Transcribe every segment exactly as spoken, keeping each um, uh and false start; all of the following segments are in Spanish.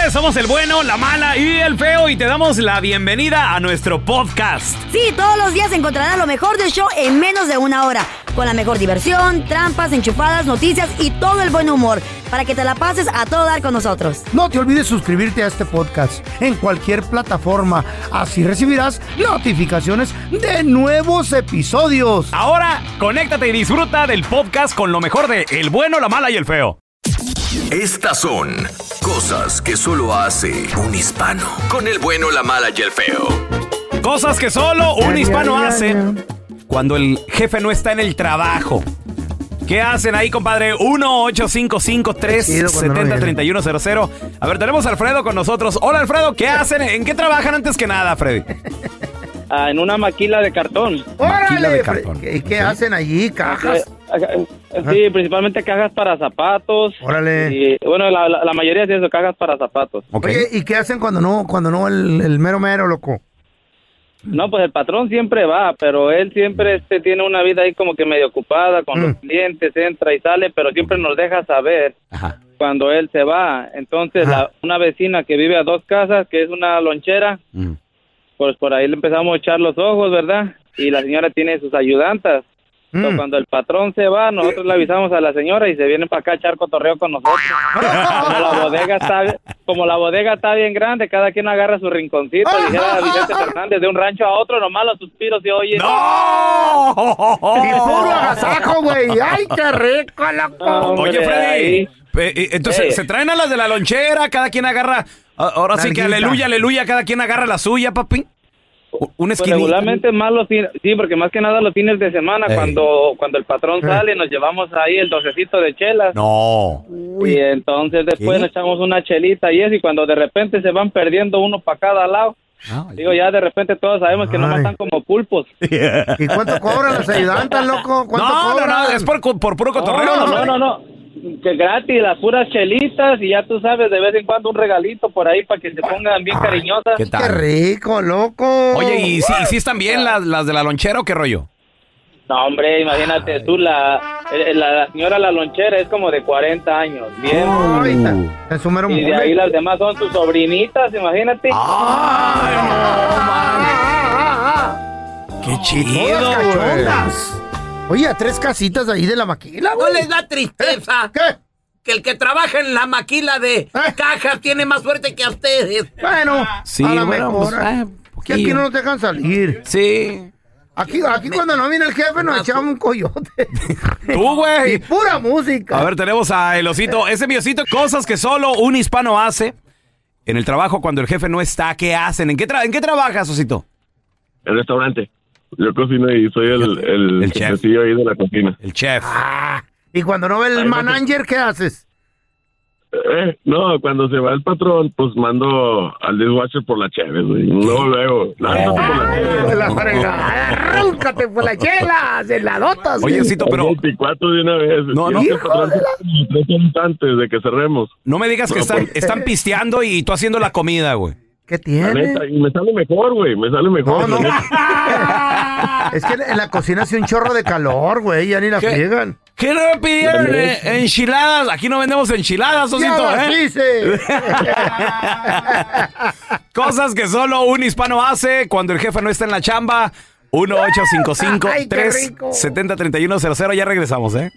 señores, somos el bueno, la mala y el feo y te damos la bienvenida a nuestro podcast. Sí, todos los días encontrarás lo mejor del show en menos de una hora. Con la mejor diversión, trampas, enchufadas, noticias y todo el buen humor. Para que te la pases a todo dar con nosotros. No te olvides suscribirte a este podcast en cualquier plataforma. Así recibirás notificaciones de nuevos episodios. Ahora, conéctate y disfruta del podcast con lo mejor de El bueno, la mala y el feo. Estas son cosas que solo hace un hispano. Con el bueno, la mala y el feo. Cosas que solo un hispano hace cuando el jefe no está en el trabajo. ¿Qué hacen ahí, compadre? uno ocho cinco cinco, tres siete cero, tres uno cero cero. A ver, tenemos a Alfredo con nosotros. Hola, Alfredo, ¿qué hacen? ¿En qué trabajan antes que nada, Freddy? Ah, en una maquila de cartón. ¡Órale! de cartón. ¿Qué, qué hacen allí? ¿Cajas? Eh, eh, Sí, principalmente cajas para zapatos. Órale. Y, bueno, la, la, la mayoría es eso, cajas para zapatos. Okay. Oye, ¿y qué hacen cuando no, cuando no el, el mero mero, loco? No, pues el patrón siempre va, pero él siempre este, tiene una vida ahí como que medio ocupada con Mm. los clientes, entra y sale, pero siempre nos deja saber Ajá. cuando él se va. Entonces, Ajá. la, una vecina que vive a dos casas, que es una lonchera, Mm. pues por ahí le empezamos a echar los ojos, ¿verdad? Y la señora tiene sus ayudantas. Mm. Entonces, cuando el patrón se va, nosotros le avisamos a la señora y se viene para acá a echar cotorreo con nosotros. Como la bodega está, como la bodega está bien grande, cada quien agarra su rinconcito. Dijera Vicente Fernández, de un rancho a otro, nomás los suspiros se oyen. ¡No! Y puro agasajo, güey. ¡Ay, qué rico, loco! No, hombre, Oye, Freddy, ahí. pe- eh, entonces Ey. se traen a las de la lonchera, cada quien agarra. a- Ahora sí que Nalguita. aleluya, aleluya, cada quien agarra la suya, papi. U- Una Pues esquinita. regularmente más los fines, sí, porque más que nada los fines de semana, Ey. cuando cuando el patrón sale, nos llevamos ahí el docecito de chelas. No. Y entonces después ¿Qué? nos echamos una chelita y eso, y cuando de repente se van perdiendo uno para cada lado, Ay. digo, ya de repente todos sabemos que no Ay. están como pulpos. ¿Y cuánto cobran las ayudantas, loco? ¿Cuánto No, no, cobran? no, es por, por puro cotorreo. No, ¿no? no, no, no. Que gratis, las puras chelitas y ya tú sabes, de vez en cuando un regalito por ahí para que se pongan bien cariñosas. ¿Qué ¡Qué tal? rico, loco! Oye, ¿y si, y si están bien las, las de la lonchera o qué rollo? No, hombre, imagínate tú, la, eh, la, la señora La Lonchera es como de cuarenta años, bien. Ay, Uh. está- en su mero Y de mole. ahí las demás son sus sobrinitas, imagínate. ¡Ay, no, man! ¡Qué Todas chido, güey! cachondas. Oye, a tres casitas ahí de la maquila, ¿No güey. les da tristeza ¿Qué? que el que trabaja en la maquila de ¿Eh? cajas tiene más suerte que a ustedes? Bueno, Sí, a lo bueno, mejor. pues, eh, que aquí poquillo. no nos dejan salir. Sí. Aquí, aquí cuando no viene el jefe nos echamos un coyote. Tú, Y güey. pura música. A ver, tenemos a el osito. Ese mi osito, cosas que solo un hispano hace en el trabajo cuando el jefe no está. ¿Qué hacen? ¿En qué, tra- ¿en qué trabajas, osito? El restaurante. Yo cocino y soy el, el, El chef. jefecillo ahí de la cocina. El chef. Ah, y cuando no ve el manager, ¿qué haces? Eh, no, cuando se va el patrón, pues mando al dishwasher por la cheve, güey. Luego, luego, lánzate por la cheve. De la fregada. Arráncate por la chela, de la dotas. Oye, osito, pero veinticuatro de una vez. No, Y no. es que el patrón se- tres horas antes de que cerremos. no me digas que No, están, pues. están pisteando y tú haciendo la comida, güey. ¿Qué La tiene? neta, y me sale mejor, güey. Me sale mejor. No, no. la neta. Es que en la cocina hace un chorro de calor, güey. Ya ni la ¿Qué? friegan. ¿Qué no me pidieron? eh, enchiladas. Aquí no vendemos enchiladas, osito, Ya las ¿eh? hice. Cosas que solo un hispano hace cuando el jefe no está en la chamba. uno ocho cinco cinco, Ay, qué tres rico. siete cero, tres uno cero cero. Ya regresamos, ¿eh?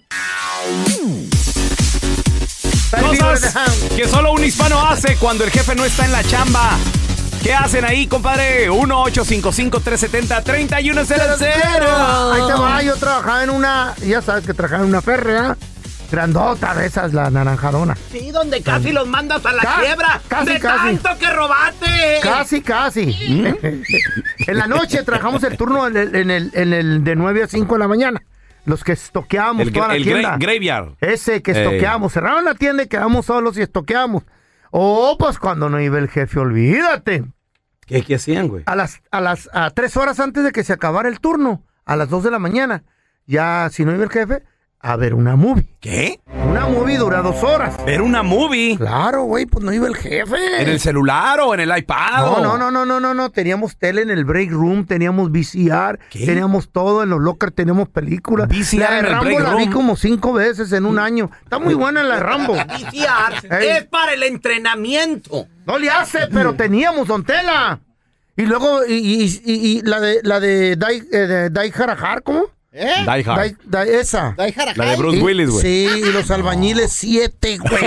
Baby, Cosas que solo un hispano hace cuando el jefe no está en la chamba. ¿Qué hacen ahí, compadre? uno ocho cinco cinco, tres siete cero, tres uno cero cero. Ahí te va, yo trabajaba en una, ya sabes que trabajaba en una férrea, grandota de esas, la naranjadona. Sí, donde casi los mandas a la Ca- quiebra. casi, de casi. tanto que robaste. Casi, casi. En la noche trabajamos el turno en el, en el, en el de nueve a cinco de la mañana. Los que estoqueamos El, toda la el tienda. gra- graveyard. Ese que Ey. estoqueamos. Cerraron la tienda y quedamos solos y estoqueamos. Oh, pues cuando no iba el jefe, olvídate. ¿Qué, qué hacían, güey? A las, a las a tres horas antes de que se acabara el turno, a las dos de la mañana, ya si no iba el jefe, a ver una movie. ¿Qué? Una movie dura dos horas. ¿Ver una movie? Claro, güey, pues no iba el jefe. ¿En el celular o en el iPad? No, o? no, no, no, no, no, no. Teníamos tele en el break room, teníamos V C R, ¿Qué? teníamos todo en los lockers, teníamos películas. V C R La de en el Rambo break la vi room. como cinco veces en un año. Está muy buena la de Rambo. V C R Ey. es para el entrenamiento. No le hace, pero teníamos, don Tela. Y luego, y, y, y, y la de la de Die, eh, de Die Hard Hard, ¿cómo? ¿Eh? Die Hard. Die- Die- esa. Die Hard La de Bruce Y- Willis, güey. Sí, y los albañiles siete, güey.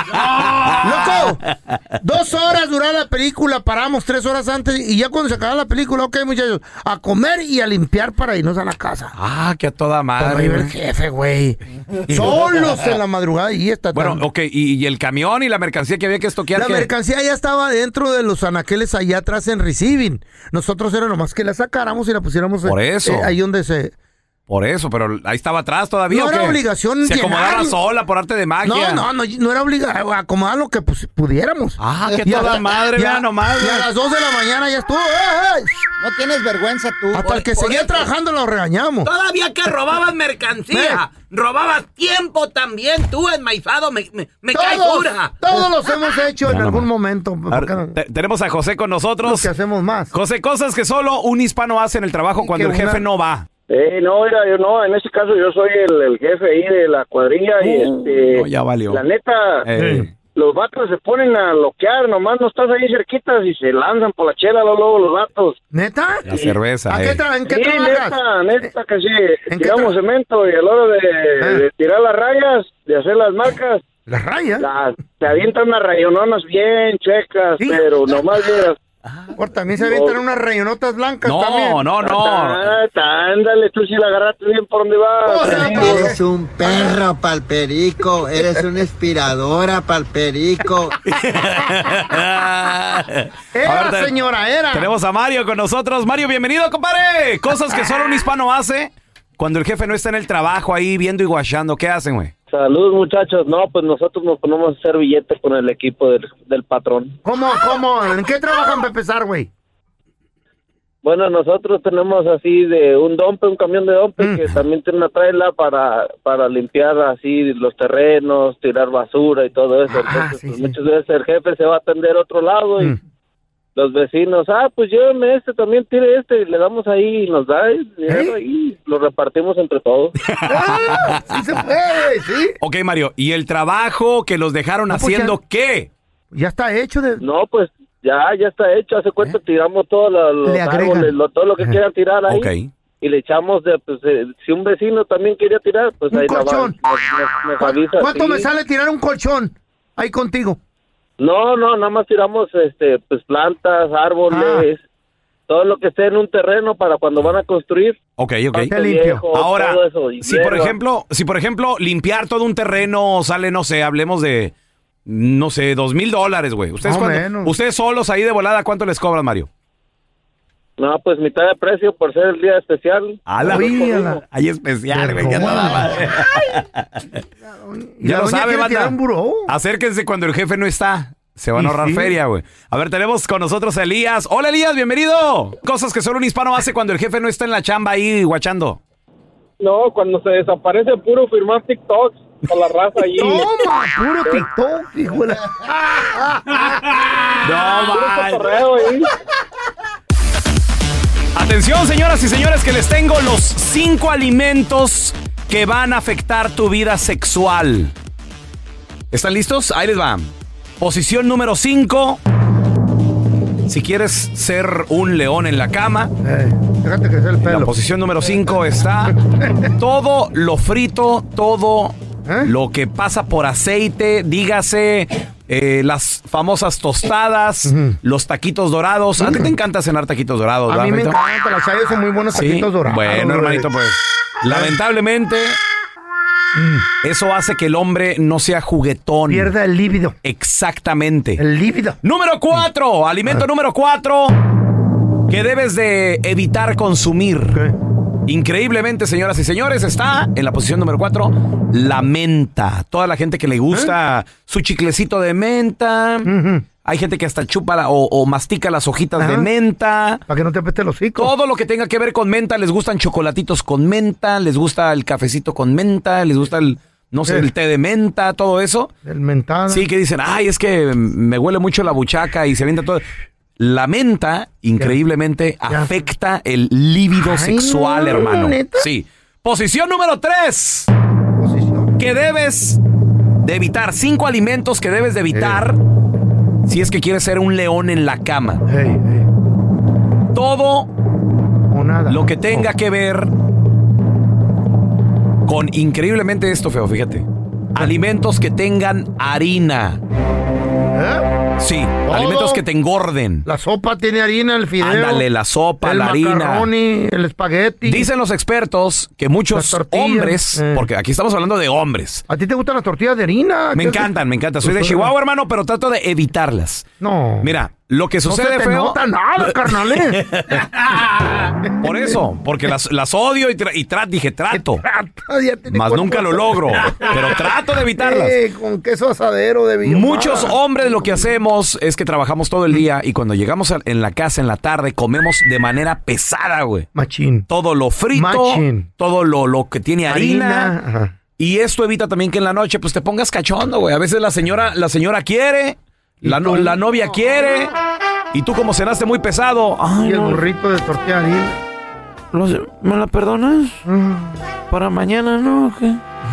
¡Loco! Dos horas duraba la película, paramos tres horas antes y ya cuando se acababa la película, ok, muchachos, a comer y a limpiar para irnos a la casa. Ah, que a toda Pero madre. iba el güey. jefe, güey. Solos en la madrugada y esta Bueno, tarde. ok, y, y el camión y la mercancía que había que estoquear. La ¿qué? mercancía ya estaba dentro de los anaqueles allá atrás en receiving. Nosotros era nomás que la sacáramos y la pusiéramos Por eh, eso. eh, ahí donde se... Por eso, pero ahí estaba atrás todavía. No ¿o era qué? obligación Se acomodaba llenar. sola por arte de magia. No, no, no, no era obligado a acomodar lo que pues, pudiéramos. Ah, que Y a toda la- madre, y vea a- nomás. Y a las dos de la mañana ya estuvo. ¡eh, eh! No tienes vergüenza tú. Hasta el que por seguía eso. trabajando lo regañamos. Todavía que robabas mercancía, robabas tiempo también, tú enmaizado, me, me, me caes Todos, dura. todos los hemos hecho en Ya algún nomás. momento. A ¿Por qué ver, no? te- tenemos a José con Los nosotros. que hacemos más. José, cosas que solo un hispano hace en el trabajo Y cuando que el jefe una- no va. Eh, no, mira, yo no, en este caso yo soy el, el jefe ahí de la cuadrilla y este... no, ya valió. La neta, Eh. los vatos se ponen a loquear, nomás no estás ahí cerquitas y se lanzan por la chela luego, luego los vatos. ¿Neta? La cerveza, ¿A eh. qué tra- ¿En qué Sí, trabajas? neta, neta que sí. ¿En qué Tiramos tra- cemento y a la hora de, Eh. de tirar las rayas, de hacer las marcas, ¿Las rayas? las, se avientan unas rayononas bien chuecas, Sí. pero nomás vieras. Por también se avientan unas rayonotas blancas No, también. no, no. Ah, ándale, tú sí la agarraste bien por donde vas. O sea, amigo. pero- Eres un perro palperico, eres una inspiradora palperico. A Era, ver, te- señora, era. Tenemos a Mario con nosotros. Mario, bienvenido, compadre. Cosas que solo un hispano hace cuando el jefe no está en el trabajo ahí viendo y guachando. ¿Qué hacen, güey? Saludos, muchachos. No, pues nosotros nos ponemos a hacer billetes con el equipo del, del patrón. ¿Cómo, cómo? ¿En qué trabajan para empezar, güey? Bueno, nosotros tenemos así de un dompe, un camión de dompe Mm. que también tiene una traila para, para limpiar así los terrenos, tirar basura y todo eso. Ah, Entonces, sí, pues, sí. muchas veces el jefe se va a atender a otro lado y Mm. los vecinos, ah, pues lléveme este, también tire este, y le damos ahí y nos da el dinero ¿Eh? y lo repartimos entre todos. ¡Ah! Sí se puede, sí. Ok, Mario, ¿y el trabajo que los dejaron No, pues, haciendo qué? Ya está hecho de... No, pues ya, ya está hecho. Hace cuenta, tiramos todos los, los Le agregan. árboles, lo- todo lo que Ajá. quieran tirar ahí. Ok. Y le echamos de, pues, eh, si un vecino también quería tirar, pues Un ahí la va- colchón. nos, nos- nos ¿Cu- avisa. ¿Cuánto sí. me sale tirar un colchón ahí contigo? No, no, nada más tiramos, este, pues plantas, árboles, Ah. todo lo que esté en un terreno para cuando van a construir. Ok, ok. pasto Qué limpio. viejo, Ahora, todo eso, y si por hierba. ejemplo, si por ejemplo limpiar todo un terreno sale, no sé, hablemos de, no sé, dos mil dólares, güey. Ustedes, Más o cuando- menos. ustedes solos ahí de volada, ¿cuánto les cobran, Mario? No, pues mitad de precio por ser el día especial. A la Uy, a la- Hay especial, güey. que Perdón. toda madre. Y Ya la lo doña sabe, quiere banda. tirar un buró. Acérquense cuando el jefe no está. Se van a Y ahorrar sí. feria, güey. A ver, tenemos con nosotros a Elías. Hola, Elías, bienvenido. Cosas que solo un hispano hace cuando el jefe no está en la chamba ahí guachando. No, cuando se desaparece puro firmar TikToks con la raza allí. Toma, puro TikTok, hijo de la... No, man. Cotorreo ahí. Atención, señoras y señores, que les tengo los cinco alimentos que van a afectar tu vida sexual. ¿Están listos? Ahí les va. Posición número cinco. Si quieres ser un león en la cama, Eh, déjate crecer el en la pelo. posición número cinco está todo lo frito, todo ¿Eh? lo que pasa por aceite, dígase eh, las famosas tostadas, Ujú. los taquitos dorados. A ti te encanta cenar taquitos dorados, A ¿verdad, mí me Feito? encanta, las chayas son muy buenos Sí. taquitos dorados. Bueno, güey. hermanito, pues lamentablemente eso hace que el hombre no sea juguetón. Pierda el líbido. Exactamente. El líbido. Número cuatro, alimento Ah. número cuatro que debes de evitar consumir. ¿Qué? Increíblemente, señoras y señores, está en la posición número cuatro, la menta. Toda la gente que le gusta su chiclecito de menta, Ujú. Hay gente que hasta chupa la, o, o mastica las hojitas Ajá. de menta. Para que no te apeste el hocico. Todo lo que tenga que ver con menta. Les gustan chocolatitos con menta. Les gusta el cafecito con menta. Les gusta el, no sé, Eh. el té de menta. Todo eso. El mentada. Sí, que dicen, ay, es que me huele mucho la buchaca y se avienta todo. La menta, increíblemente, Ya. afecta el líbido Ay, sexual, no, hermano. ¿neta? Sí. Posición número tres. Posición. Que debes de evitar. Cinco alimentos que debes de evitar si es que quieres ser un león en la cama. Hey, hey. Todo O nada. lo que tenga que ver con, increíblemente esto, feo, fíjate. Alimentos que tengan harina. ¿Eh? Sí, Todo. alimentos que te engorden. La sopa tiene harina, el fideo. Ándale, la sopa, el la harina. macaroni, el espagueti. Dicen los expertos que Las muchos tortillas, hombres, eh. porque aquí estamos hablando de hombres. ¿A ti te gustan las tortillas de harina? Me ¿Qué- encantan, me encantan. Soy de Pues, Chihuahua, hermano, pero trato de evitarlas. No. Mira, lo que no sucede, se te feo. nota nada, carnal. ¿eh? Por eso, porque las, las odio y, tra- y tra- dije trato. Trata, ya tiene Más cuerpo nunca lo de- logro, pero trato de evitarlas. Eh, con queso asadero de biomara. Muchos hombres lo que hacemos es que trabajamos todo el día y cuando llegamos a- en la casa en la tarde comemos de manera pesada, güey. Machín. Todo lo frito, Machín. todo lo, lo que tiene harina. Ajá. Y esto evita también que en la noche pues te pongas cachondo, güey. A veces la señora, la señora quiere, la, no- la novia quiere, y tú como cenaste muy pesado. Ay, Y el no, burrito de tortilla de harina. lo- ¿me la perdonas? Para mañana, ¿no? ¿Qué?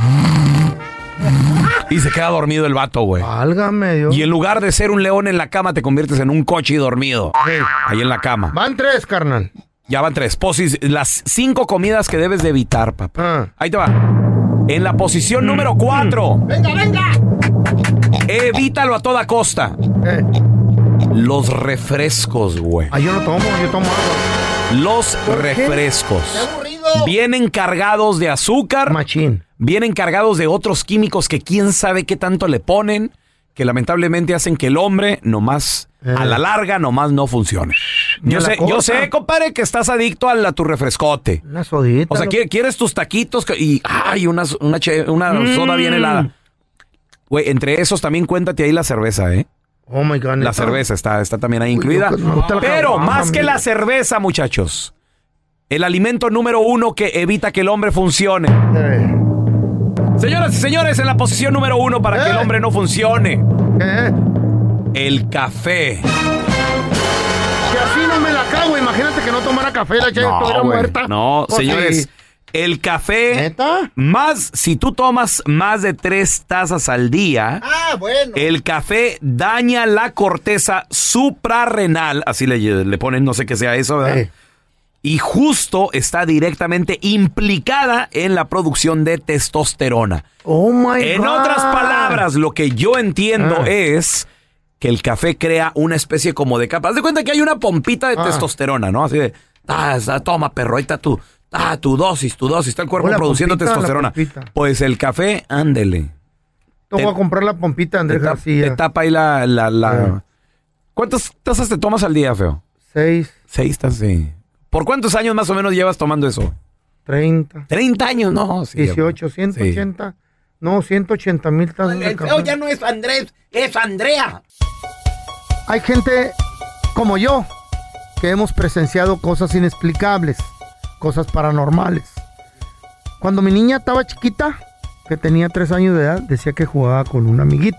Y se queda dormido el vato, güey. Válgame Dios. Y en lugar de ser un león en la cama, te conviertes en un coche dormido. Hey. Ahí en la cama. Van tres, carnal. Ya van tres. Posis, las cinco comidas que debes de evitar, papá. Ah. Ahí te va. En la posición número cuatro. ¡Venga, venga! Evítalo a toda costa. Eh. Los refrescos, güey. Ah, yo no tomo, yo tomo agua. Los refrescos. ¡Qué aburrido! Vienen cargados de azúcar. Machín. Vienen cargados de otros químicos que quién sabe qué tanto le ponen, que lamentablemente hacen que el hombre nomás, Eh. a la larga, nomás no funcione. Ni Yo a la sé, yo cosa. sé, compadre, que estás adicto a, la, tu refrescote. Una sodita. O sea, lo- ¿qui- quieres tus taquitos que- y, ay, una, una, che- una Mm. soda bien helada. Güey, entre esos también cuéntate ahí la cerveza, ¿eh? Oh my God. La ¿neta? cerveza está, está también ahí Uy, incluida. yo que me gusta la Pero caguama, más que mira. la cerveza, muchachos, el alimento número uno que evita que el hombre funcione. Eh. Señoras y señores, en la posición número uno para que el Eh. hombre no funcione, Eh. el café. Si así no me la cago, imagínate que no tomara café, la chava estuviera güey, muerta. no, Pues señores, sí. el café, ¿Neta? más, si tú tomas más de tres tazas al día, Ah, bueno. el café daña la corteza suprarrenal, así le, le ponen, no sé qué sea eso, ¿verdad? Eh. Y justo está directamente implicada en la producción de testosterona. Oh my En God. otras palabras, lo que yo entiendo Ah. es que el café crea una especie como de capa. Haz de cuenta que hay una pompita de Ah. testosterona, ¿no? Así de, ah, esa- toma, perro, ahí está tu, ah, tu dosis, tu dosis, está el cuerpo Oh, la produciendo pompita, la testosterona. pompita. Pues el café, ándele. Te voy a comprar la pompita de Te, Andrés tap- García. te tapa ahí la... la, la- Ah. ¿Cuántas tazas te tomas al día, feo? Seis, Seis tazas, sí. ¿Por cuántos años más o menos llevas tomando eso? treinta, Treinta años, no. Sí, dieciocho, sí. ciento ochenta. No, ciento ochenta mil tazas de El café. feo ya no es Andrés, es Andrea. Hay gente como yo que hemos presenciado cosas inexplicables, cosas paranormales. Cuando mi niña estaba chiquita, que tenía tres años de edad, decía que jugaba con un amiguito.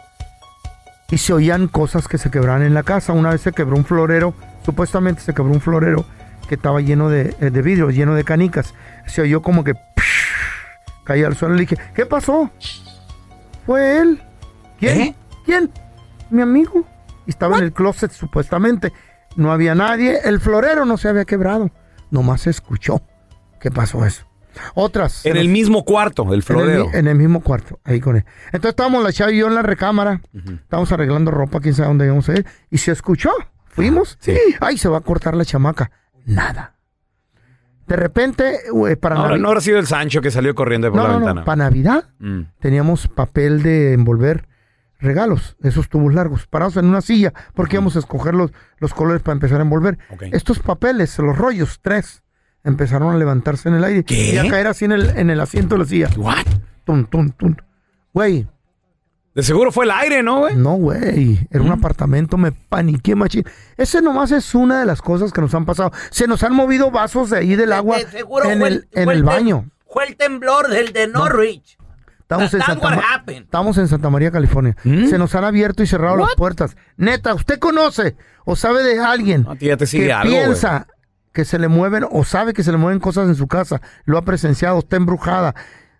Y se oían cosas que se quebraban en la casa. Una vez se quebró un florero, supuestamente se quebró un florero que estaba lleno de, eh, de vidrios, lleno de canicas. Se oyó como que caía al suelo. Le dije, ¿qué pasó? Fue él. ¿Quién? ¿Eh? ¿Quién? Mi amigo. Y estaba en el closet supuestamente. No había nadie. El florero no se había quebrado. Nomás se escuchó. ¿Qué pasó eso? Otras. En el mismo cuarto, el en el, florero. mi- en el mismo cuarto, ahí con él. Entonces estábamos la chava y yo en la recámara. Estábamos arreglando ropa, quién sabe dónde íbamos a ir. Y se escuchó. Fuimos. Sí. Ay, se va a cortar la chamaca. Nada. De repente, güey, para Ahora, Navi- no habrá sido el Sancho que salió corriendo por no, la no, no, ventana. para Navidad Mm. teníamos papel de envolver regalos, esos tubos largos, parados en una silla, porque íbamos a escoger los, los colores para empezar a envolver. Ok. Estos papeles, los rollos, tres, empezaron a levantarse en el aire ¿Qué? y a caer así en el, en el asiento de la silla. What? Tum, tum, tum. Güey, De seguro fue el aire, ¿no, güey? No, güey. Era un apartamento, me paniqué, machín. Ese nomás es una de las cosas que nos han pasado. Se nos han movido vasos de ahí del agua De seguro en fue el, el, en fue el el tem- baño. Fue el temblor del de Norwich. Estamos en, That's Santa what Ma- happened. estamos en Santa María, California. ¿Mm? Se nos han abierto y cerrado What? las puertas. Neta, ¿usted conoce o sabe de alguien A ti ya te sigue que algo, piensa que se le mueven o sabe que se le mueven cosas en su casa? Lo ha presenciado, está embrujada.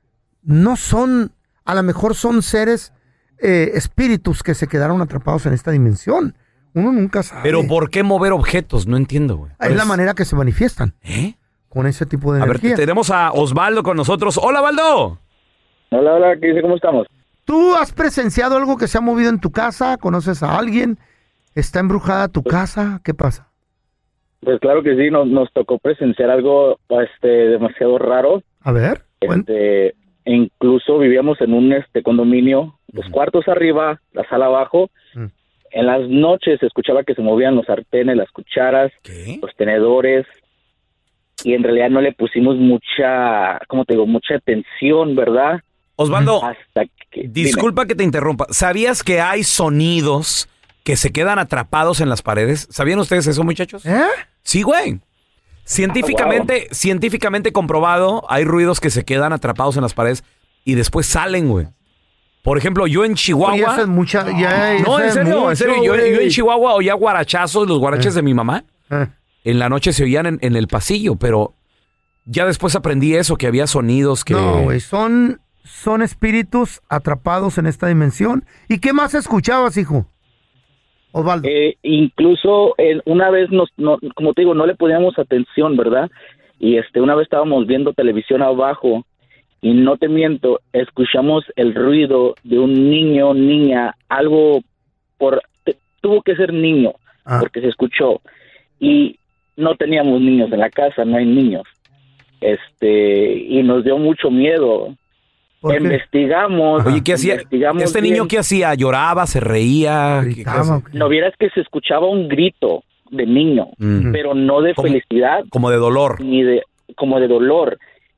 No son, a lo mejor son seres, eh, espíritus que se quedaron atrapados en esta dimensión. Uno nunca sabe. Pero ¿por qué mover objetos? No entiendo, güey. Es la manera que se manifiestan. ¿Eh? Con ese tipo de A ver, energía. tenemos a Osvaldo con nosotros. Hola, Osvaldo. Hola, hola, ¿qué dice? ¿Cómo estamos? ¿Tú has presenciado algo que se ha movido en tu casa? ¿Conoces a alguien? ¿Está embrujada tu casa? ¿Qué pasa? Pues claro que sí, nos, nos tocó presenciar algo este, demasiado raro. A ver. Este, incluso vivíamos en un este condominio, los cuartos arriba, la sala abajo. Mm. En las noches se escuchaba que se movían los sartenes, las cucharas, ¿Qué? los tenedores. Y en realidad no le pusimos mucha, ¿cómo te digo? Mucha atención, ¿verdad? Osvaldo, Hasta que... disculpa que te interrumpa. ¿Sabías que hay sonidos que se quedan atrapados en las paredes? ¿Sabían ustedes eso, muchachos? ¿Eh? Sí, güey. Científicamente, científicamente comprobado, hay ruidos que se quedan atrapados en las paredes y después salen, güey. Por ejemplo, yo en Chihuahua... Oye, eso es mucha... Ya, no, eso en es serio, mucho, en serio. Yo, güey. yo en Chihuahua oía guarachazos, los guaraches de mi mamá. Eh. En la noche se oían en, en el pasillo, pero ya después aprendí eso, que había sonidos que... No, güey, son, son espíritus atrapados en esta dimensión. ¿Y qué más escuchabas, hijo? Osvaldo. Eh, incluso eh, una vez, nos, no, como te digo, no le poníamos atención, ¿verdad? Y este una vez estábamos viendo televisión abajo y no te miento, escuchamos el ruido de un niño, niña, algo por... te- tuvo que ser niño, Ah. porque se escuchó. Y no teníamos niños en la casa, no hay niños. Este, y nos dio mucho miedo. ¿Por qué? Investigamos. Oye, ¿qué hacía? investigamos ¿Este bien. niño qué hacía? ¿Lloraba? ¿Se reía? ¿Qué- qué Gritaba, hacía? ¿o qué? No, vieras que se escuchaba un grito de niño, Mm. pero no de Como- felicidad Como de dolor. ni de como de dolor.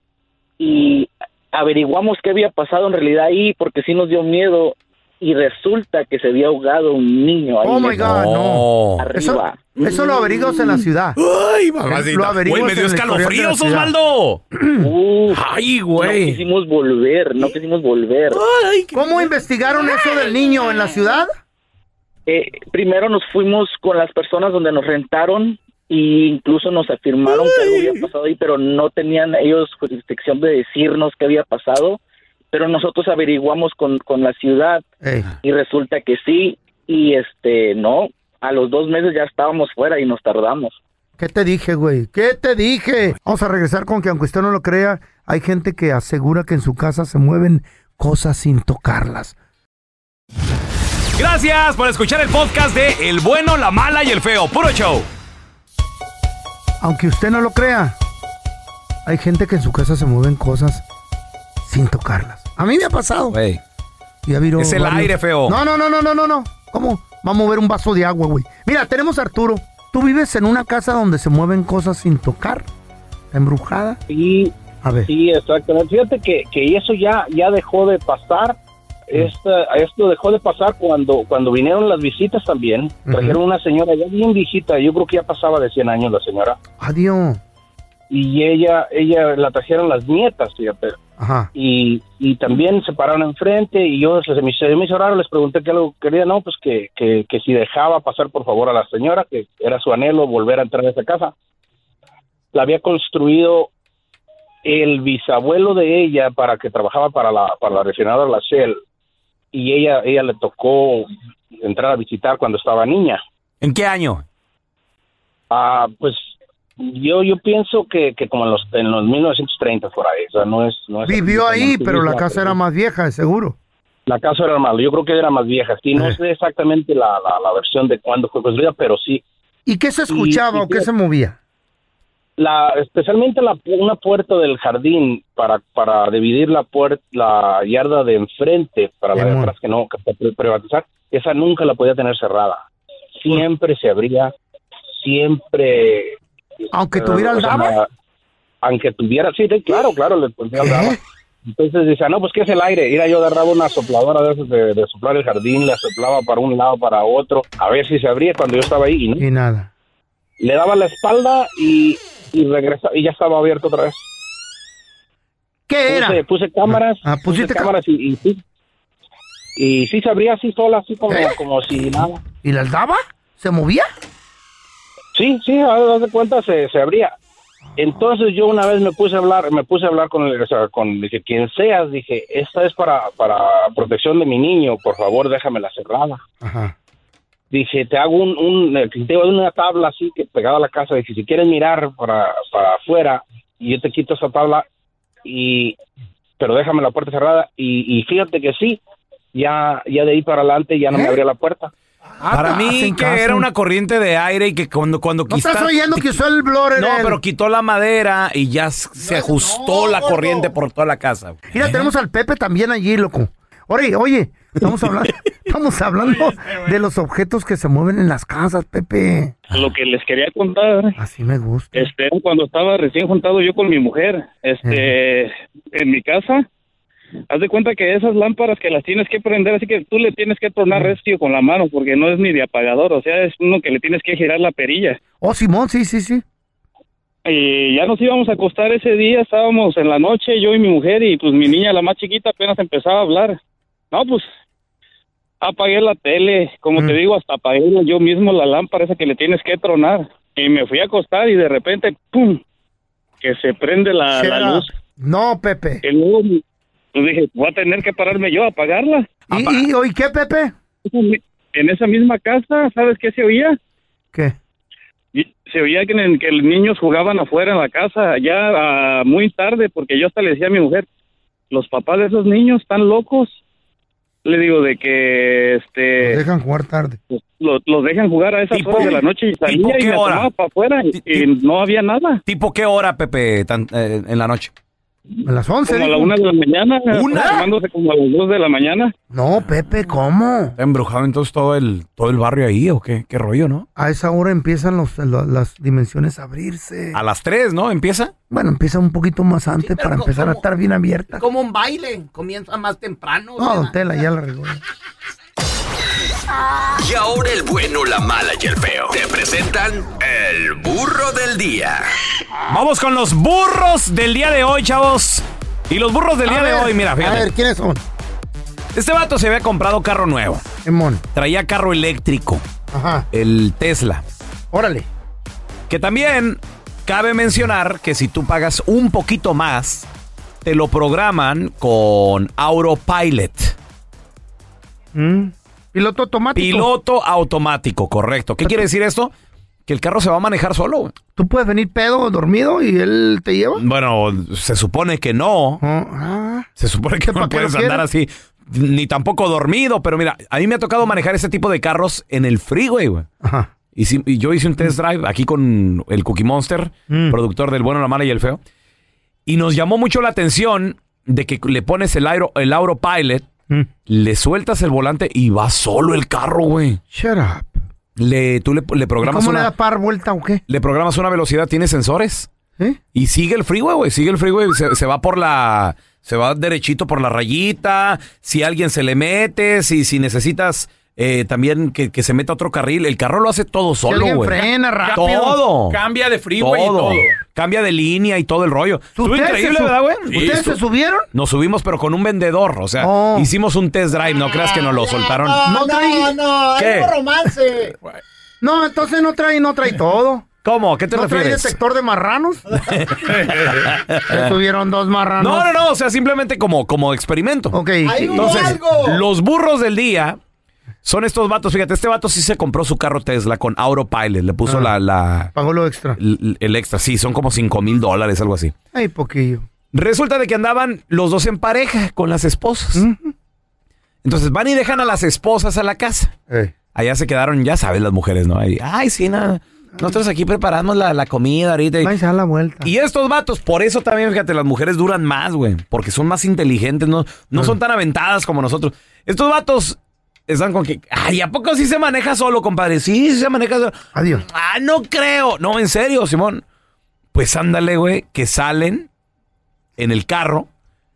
Y averiguamos qué había pasado en realidad ahí porque sí nos dio miedo y resulta que se había ahogado un niño ahí Oh, my God, no. Eso, arriba. eso lo averiguas en la ciudad. ¡Ay, Lo mamacita! averiguas Güey, me dio en el historial de la escalofríos, ciudad. Osvaldo. Uf, ¡Ay, no güey! quisimos volver, no quisimos volver. ¿Cómo investigaron eso del niño en la ciudad? Eh, primero nos fuimos con las personas donde nos rentaron e incluso nos afirmaron que algo había pasado ahí, pero no tenían ellos jurisdicción de decirnos qué había pasado, pero nosotros averiguamos con, con la ciudad Ey. y resulta que sí, y este, no, a los dos meses ya estábamos fuera y nos tardamos. ¿Qué te dije, güey? ¿Qué te dije? Vamos a regresar con que, aunque usted no lo crea, hay gente que asegura que en su casa se mueven cosas sin tocarlas. Gracias por escuchar el podcast de El Bueno, la Mala y el Feo. Puro show. Aunque usted no lo crea, hay gente que en su casa se mueven cosas sin tocarlas. A mí me ha pasado. Güey. Ya viró Es el varios- aire, feo. No, no, no, no, no, no, no. ¿Cómo? Va a mover un vaso de agua, güey. Mira, tenemos a Arturo. ¿Tú vives en una casa donde se mueven cosas sin tocar? ¿Está embrujada? Sí, A ver. sí, exactamente. Fíjate que, que eso ya, ya dejó de pasar. Esta, esto dejó de pasar cuando, cuando vinieron las visitas también. Trajeron una señora ya bien viejita. Yo creo que ya pasaba de cien años la señora. Adiós. Y ella, ella la trajeron las nietas, fíjate. Ajá. Y, y también se pararon enfrente y yo se me, se me hizo raro, les pregunté qué algo quería, no, pues que, que, que si dejaba pasar por favor a la señora, que era su anhelo volver a entrar a esa casa. La había construido el bisabuelo de ella para que trabajaba para la, para la refinadora La Shell, y ella, ella le tocó entrar a visitar cuando estaba niña. ¿En qué año? Ah, pues yo yo pienso que, que como en los en los mil novecientos treinta por ahí, o sea, no es no es Vivió así, ahí, como pero la antigua, casa era más vieja, de seguro. La casa era más, yo creo que era más vieja, sí, no Eh. sé exactamente la, la, la versión de cuándo fue construida, pero sí. ¿Y qué se escuchaba Y- y o qué fíjate- se movía? La, especialmente la, una puerta del jardín para, para dividir la puerta, la yarda de enfrente para la de Simón. atrás que no, que para privatizar, esa nunca la podía tener cerrada. Siempre se abría, siempre... Aunque eh, tuviera o sea, aldaba. la- aunque tuviera, sí, sí, claro, claro, le pondría aldaba. Entonces decía, no, pues ¿qué es el aire? Mira, yo agarraba una sopladora de esas de, de soplar el jardín, la soplaba para un lado, para otro, a ver si se abría cuando yo estaba ahí. Y, no. Y nada. Le daba la espalda y, y regresaba, y ya estaba abierto otra vez. ¿Qué era? Puse, puse cámaras, ah, puse cámaras y, y sí. Y sí se abría así sola, así como, ¿Eh? como si nada. ¿Y las daba? ¿Se movía? Sí, sí, a ver, de cuenta se, se abría. Entonces yo una vez me puse a hablar, me puse a hablar con el, o sea, con dije, quien seas, dije, esta es para, para protección de mi niño, por favor déjamela cerrada. Ajá. Dije, te hago un, un te hago una tabla así que pegada a la casa, dije, si quieres mirar para, para afuera, y yo te quito esa tabla, y pero déjame la puerta cerrada, y, y fíjate que sí, ya, ya de ahí para adelante ya no ¿Eh? me abría la puerta. Para mí que era una corriente de aire y que cuando cuando ¿No estás oyendo que usó el blower? No, el... pero quitó la madera y ya se ajustó no, la gordo. corriente por toda la casa. Mira, ¿Eh? tenemos al Pepe también allí, loco. Oye, oye, estamos hablando, estamos hablando de los objetos que se mueven en las casas, Pepe. Lo que les quería contar. Así me gusta. Este, cuando estaba recién juntado yo con mi mujer, este, ¿Eh? en mi casa. Haz de cuenta que esas lámparas que las tienes que prender, así que tú le tienes que tornar recio con la mano, porque no es ni de apagador, o sea, es uno que le tienes que girar la perilla. Oh, Simón, sí, sí, sí. Y ya nos íbamos a acostar ese día, estábamos en la noche, yo y mi mujer, y pues mi niña, la más chiquita, apenas empezaba a hablar. No, pues, apagué la tele, como mm. te digo, hasta apagué yo mismo la lámpara esa que le tienes que tronar. Y me fui a acostar y de repente, ¡pum!, que se prende la, la luz. No, Pepe. Y luego... Pues dije, voy a tener que pararme yo a apagarla. ¿Y, y hoy qué, Pepe? En esa misma casa, ¿sabes qué se oía? ¿Qué? Y se oía que, que los niños jugaban afuera en la casa, ya uh, muy tarde, porque yo hasta le decía a mi mujer, los papás de esos niños están locos. Le digo de que... este Los dejan jugar tarde. Pues, los, los dejan jugar a esas horas de la noche y salía y me tomaba para afuera y, y no había nada. ¿Tipo qué hora, Pepe, tan, eh, en la noche? A las once. Como a la una de la mañana. ¿Una? Tomándose como a las dos de la mañana. No, Pepe, ¿cómo? ¿Está embrujado entonces todo el todo el barrio ahí o qué? ¿Qué rollo, no? A esa hora empiezan los, los, las dimensiones a abrirse. A las tres, ¿no? ¿Empieza? Bueno, empieza un poquito más antes sí, para empezar como, a estar bien abierta. Como un baile, comienza más temprano. No, don Tela, ya la regó. Y ahora el bueno, la mala y el feo. Te presentan el burro del día. Vamos con los burros del día de hoy, chavos. Y los burros del a día ver, de hoy, mira, fíjate. A ver, ¿quiénes son? Este vato se había comprado carro nuevo. Emón. Traía carro eléctrico. Ajá. El Tesla. Órale. Que también cabe mencionar que si tú pagas un poquito más, te lo programan con Autopilot. Mm. Piloto automático. Piloto automático, correcto. ¿Qué quiere decir esto? Que el carro se va a manejar solo. ¿Tú puedes venir pedo, dormido y él te lleva? Bueno, se supone que no. Oh, ah. Se supone que no puedes andar así, ni tampoco dormido. Pero mira, a mí me ha tocado manejar ese tipo de carros en el freeway, güey. Ajá. Y, si, y yo hice un test drive aquí con el Cookie Monster, mm. productor del Bueno, la Mala y el Feo. Y nos llamó mucho la atención de que le pones el, aero, el Autopilot, mm. le sueltas el volante y va solo el carro, güey. Shut up. Le, tú le, le programas ¿Cómo una... le da par vuelta o qué? Le programas una velocidad, tiene sensores. ¿Eh? Y sigue el freeway, güey. Sigue el freeway. Se, se va por la... Se va derechito por la rayita. Si alguien se le mete, si, si necesitas... Eh, también que, que se meta otro carril. El carro lo hace todo solo, güey. Si alguien frena rápido. Todo. Cambia de freeway todo. y todo. Cambia de línea y todo el rollo. Estuvo increíble, ¿verdad, güey? Sí, ¿Ustedes estuvo... se subieron? Nos subimos, pero con un vendedor. O sea, oh. hicimos un test drive. No creas que nos lo soltaron. No, no, no. no ¿Qué? Es un romance. No, entonces no trae, no trae todo. ¿Cómo? ¿A qué te ¿No refieres? ¿No trae detector de marranos? Subieron dos marranos. No, no, no. O sea, simplemente como, como experimento. Ok. Entonces, algo. Los burros del día... Son estos vatos, fíjate, este vato sí se compró su carro Tesla con Autopilot, le puso ah, la, la... Pagó lo extra. El, el extra, sí, son como cinco mil dólares, algo así. Ay, poquillo. Resulta de que andaban los dos en pareja con las esposas. Uh-huh. Entonces van y dejan a las esposas a la casa. Hey. Allá se quedaron, ya sabes, las mujeres, ¿no? Ahí, ay, sí, nada. Nosotros aquí preparamos la, la comida ahorita. Vais a la vuelta. Y estos vatos, por eso también, fíjate, las mujeres duran más, güey. Porque son más inteligentes, no, no uh-huh. son tan aventadas como nosotros. Estos vatos... Están con que, ay, ¿a poco sí se maneja solo, compadre? Sí, sí se maneja solo. Adiós. Ah, no creo. No, en serio, Simón. Pues ándale, güey, que salen en el carro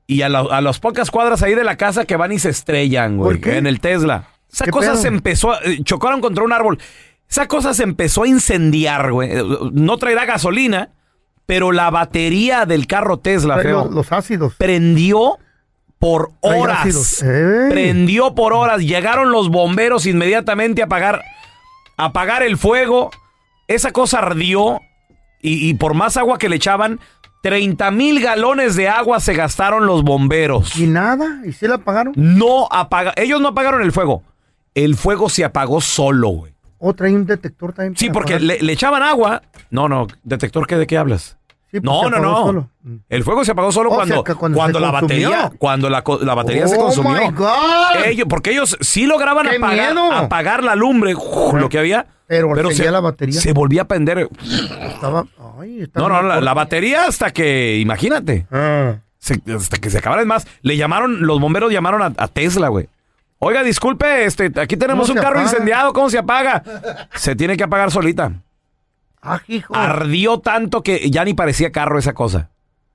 y a, la, a las pocas cuadras ahí de la casa que van y se estrellan, güey, en el Tesla. Esa cosa pedo? se empezó, a, chocaron contra un árbol. Esa cosa se empezó a incendiar, güey. No traerá gasolina, pero la batería del carro Tesla, feo, los, los ácidos. Prendió por horas. Prendió por horas. Llegaron los bomberos inmediatamente a apagar, a apagar el fuego. Esa cosa ardió y, y por más agua que le echaban, treinta mil galones de agua se gastaron los bomberos. ¿Y nada? ¿Y si la apagaron? No apagaron. Ellos no apagaron el fuego. El fuego se apagó solo, güey. ¿O trae un detector también? Sí, porque le, le echaban agua. No, no. ¿Detector qué? ¿De qué hablas? Sí, pues no, no, no. Solo. El fuego se apagó solo o cuando, sea, cuando, cuando la consumió. batería, cuando la, la batería oh se consumió. My God. Ellos, porque ellos sí lograban apagar, apagar la lumbre, uf, lo que había. Pero, pero se, la batería. se volvía a prender. Estaba, ay, estaba no, no, la, la batería hasta que, imagínate, ah. se, hasta que se acabara. Es más, le llamaron, los bomberos llamaron a, a Tesla, güey. Oiga, disculpe, este, aquí tenemos un carro apaga? incendiado, ¿cómo se apaga? Se tiene que apagar solita. Ah, hijo. Ardió tanto que ya ni parecía carro esa cosa.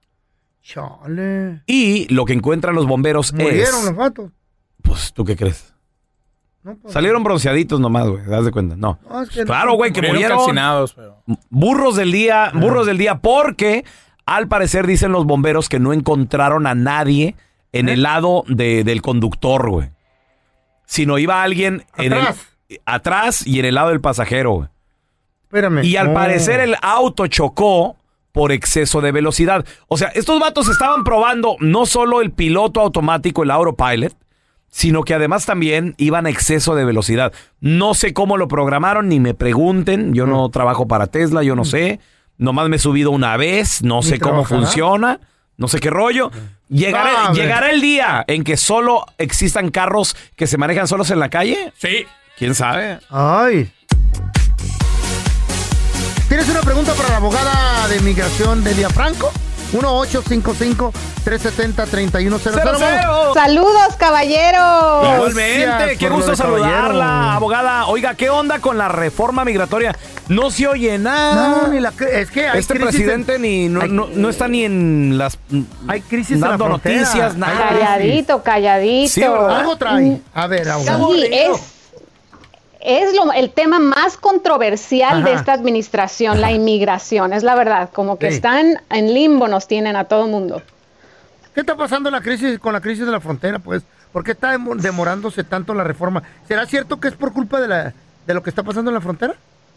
Chale. Y lo que encuentran los bomberos ¿Murieron es... los gatos? Pues, ¿tú qué crees? No, pues, Salieron bronceaditos nomás, güey, ¿te das de cuenta? No. no es que claro, güey, que murieron. calcinados, pero... Burros del día, burros del día, porque al parecer dicen los bomberos que no encontraron a nadie en ¿Eh? el lado de, del conductor, güey. Sino iba alguien en atrás. El, atrás y en el lado del pasajero, güey. Espérame. Y al oh. parecer el auto chocó por exceso de velocidad. O sea, estos vatos estaban probando no solo el piloto automático, el autopilot, sino que además también iban a exceso de velocidad. No sé cómo lo programaron, ni me pregunten. Yo no trabajo para Tesla, yo no sé. Nomás me he subido una vez, no sé cómo funciona, no sé qué rollo. ¿Llegará, ¿Llegará el día en que solo existan carros que se manejan solos en la calle? Sí. ¿Quién sabe? Ay. ¿Tienes una pregunta para la abogada de inmigración Delia Franco? uno ocho cinco cinco, tres siete cero, tres uno cero cero. Saludos, caballeros. Igualmente, qué gusto saludarla, abogada. Oiga, ¿qué onda con la reforma migratoria? No se oye nada. No, ni la, es que hay este presidente en, ni no, hay, no, no está ni en las hay crisis dando en la noticias, nada. Calladito, calladito. Sí, ¿verdad? Algo trae. A ver, abogada. Sí, es Es lo, el tema más controversial Ajá. de esta administración, Ajá. la inmigración, es la verdad, como que sí. están en limbo, nos tienen a todo mundo. ¿Qué está pasando la crisis, con la crisis de la frontera, pues? ¿Por qué está demorándose tanto la reforma? ¿Será cierto que es por culpa de, la, de lo que está pasando en la frontera?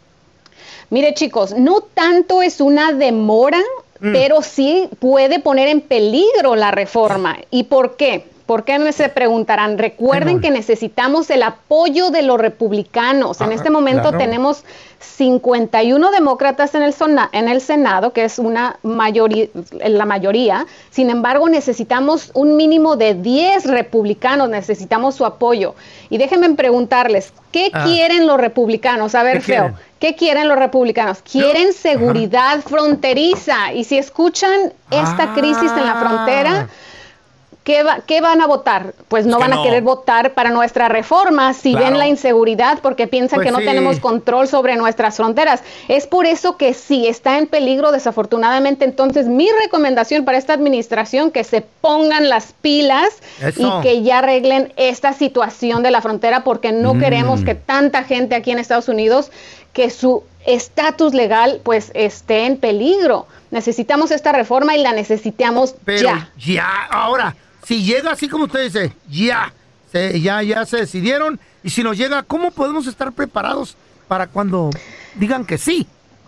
Mire, chicos, no tanto es una demora, mm. pero sí puede poner en peligro la reforma. ¿Y por qué? ¿Por qué me se preguntarán? Recuerden que necesitamos el apoyo de los republicanos. En ah, este momento claro. tenemos cincuenta y uno demócratas en el, sona, en el Senado, que es una mayoría, la mayoría. Sin embargo, necesitamos un mínimo de diez republicanos. Necesitamos su apoyo. Y déjenme preguntarles, ¿qué ah. quieren los republicanos? A ver, ¿Qué Feo, quieren? ¿qué quieren los republicanos? Quieren no. seguridad Ajá. fronteriza. Y si escuchan esta ah. crisis en la frontera... ¿Qué, va, ¿Qué van a votar? Pues no es van no. a querer votar para nuestra reforma si claro. ven la inseguridad porque piensan pues que no sí. tenemos control sobre nuestras fronteras. Es por eso que sí, está en peligro desafortunadamente. Entonces, mi recomendación para esta administración que se pongan las pilas eso. y que ya arreglen esta situación de la frontera porque no mm. queremos que tanta gente aquí en Estados Unidos que su estatus legal pues esté en peligro. Necesitamos esta reforma y la necesitamos Pero ya. ya, ahora... Si llega así como usted dice, ya, se, ya, ya se decidieron. Y si nos llega, ¿cómo podemos estar preparados para cuando digan que sí?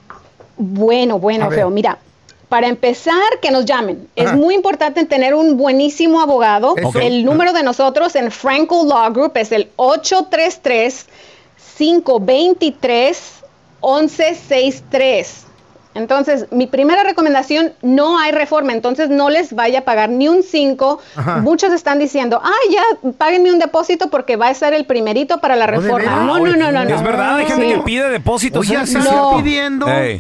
Bueno, bueno, Feo, mira, para empezar, que nos llamen. Ajá. Es muy importante tener un buenísimo abogado. Okay. El número de nosotros en Franco Law Group es el ocho tres tres, cinco dos tres, uno uno seis tres. Entonces, mi primera recomendación, no hay reforma, entonces no les vaya a pagar ni un cinco. Ajá. Muchos están diciendo, ah, ya, páguenme un depósito porque va a ser el primerito para la reforma. No, no, no, no, no. Es verdad, hay gente sí. que pide depósitos. Ya se está pidiendo. Hey.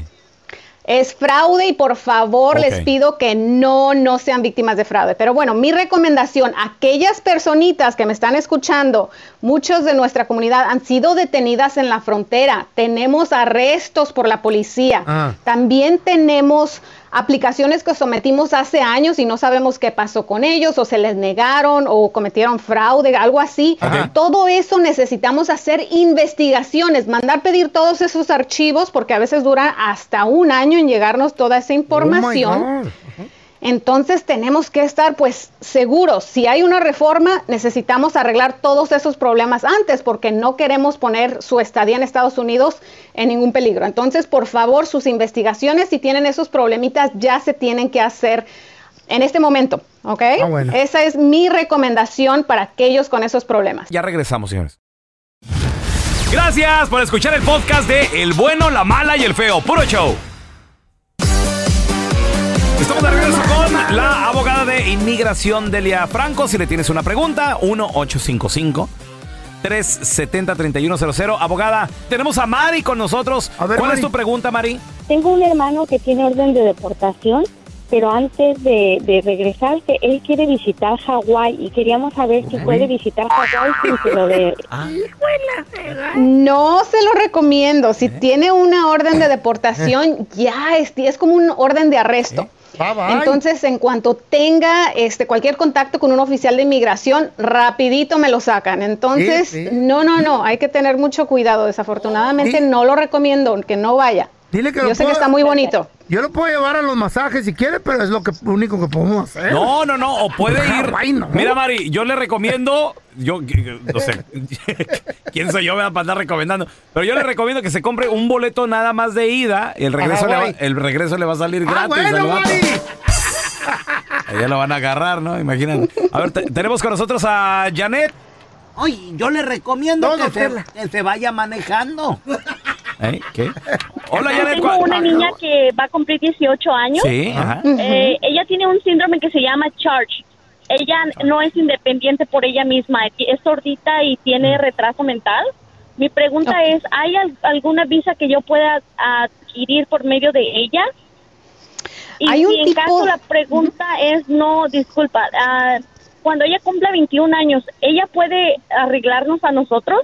Es fraude y por favor okay. les pido que no, no sean víctimas de fraude. Pero bueno, mi recomendación, aquellas personitas que me están escuchando, muchos de nuestra comunidad han sido detenidas en la frontera. Tenemos arrestos por la policía. Ah. También tenemos aplicaciones que sometimos hace años y no sabemos qué pasó con ellos, o se les negaron, o cometieron fraude, algo así. Ajá. Todo eso necesitamos hacer investigaciones, mandar pedir todos esos archivos, porque a veces dura hasta un año en llegarnos toda esa información. Oh my God. Entonces tenemos que estar pues seguros. Si hay una reforma, necesitamos arreglar todos esos problemas antes, porque no queremos poner su estadía en Estados Unidos en ningún peligro. Entonces, por favor, sus investigaciones, si tienen esos problemitas, ya se tienen que hacer en este momento, ¿ok? Ah, bueno. Esa es mi recomendación para aquellos con esos problemas. Ya regresamos, señores. Gracias por escuchar el podcast de El Bueno, la Mala y el Feo. Puro show. Estamos de regreso con la abogada de inmigración, Delia Franco. Si le tienes una pregunta, uno ocho cinco cinco, tres siete cero, tres uno cero cero. Abogada, tenemos a Mari con nosotros. A ver, ¿Cuál Mari. es tu pregunta, Mari? Tengo un hermano que tiene orden de deportación, pero antes de, de regresarse, él quiere visitar Hawái y queríamos saber si puede visitar Hawái sin que lo de... No se lo recomiendo. Si tiene una orden de deportación, ya es, es como un orden de arresto. Bye, bye. Entonces, en cuanto tenga este cualquier contacto con un oficial de inmigración, rapidito me lo sacan. Entonces, Sí, sí. no, no, no, hay que tener mucho cuidado. Desafortunadamente, Sí. no lo recomiendo, que no vaya. Dile que Yo lo sé que puedo- está muy bonito. Yo lo puedo llevar a los masajes si quiere, pero es lo que único que podemos hacer. No, no, no. O puede ir. Hawái, no. Mira, Mari, yo le recomiendo. Yo, no sé. ¿Quién soy yo para andar recomendando? Pero yo le recomiendo que se compre un boleto nada más de ida. Y el regreso, le va, Hawái. el regreso le va a salir ¡Ah, gratis. al bueno, vato. Mari! Allá lo van a agarrar, ¿no? Imagínate. A ver, te- tenemos con nosotros a Janet. Oye, yo le recomiendo No, que, no, se, Perla. que se vaya manejando. ¿Eh? ¿Qué? Hola, Janet. Tengo ¿cuál- una niña que va a cumplir dieciocho años. Sí, ajá. Eh, ella tiene un síndrome que se llama Charge. Ella no es independiente por ella misma, es sordita y tiene retraso mental. Mi pregunta es, ¿hay al- alguna visa que yo pueda adquirir por medio de ella? Y Hay si un en tipo- caso la pregunta es, no, disculpa, ah, cuando ella cumpla veintiún años, ¿ella puede arreglarnos a nosotros?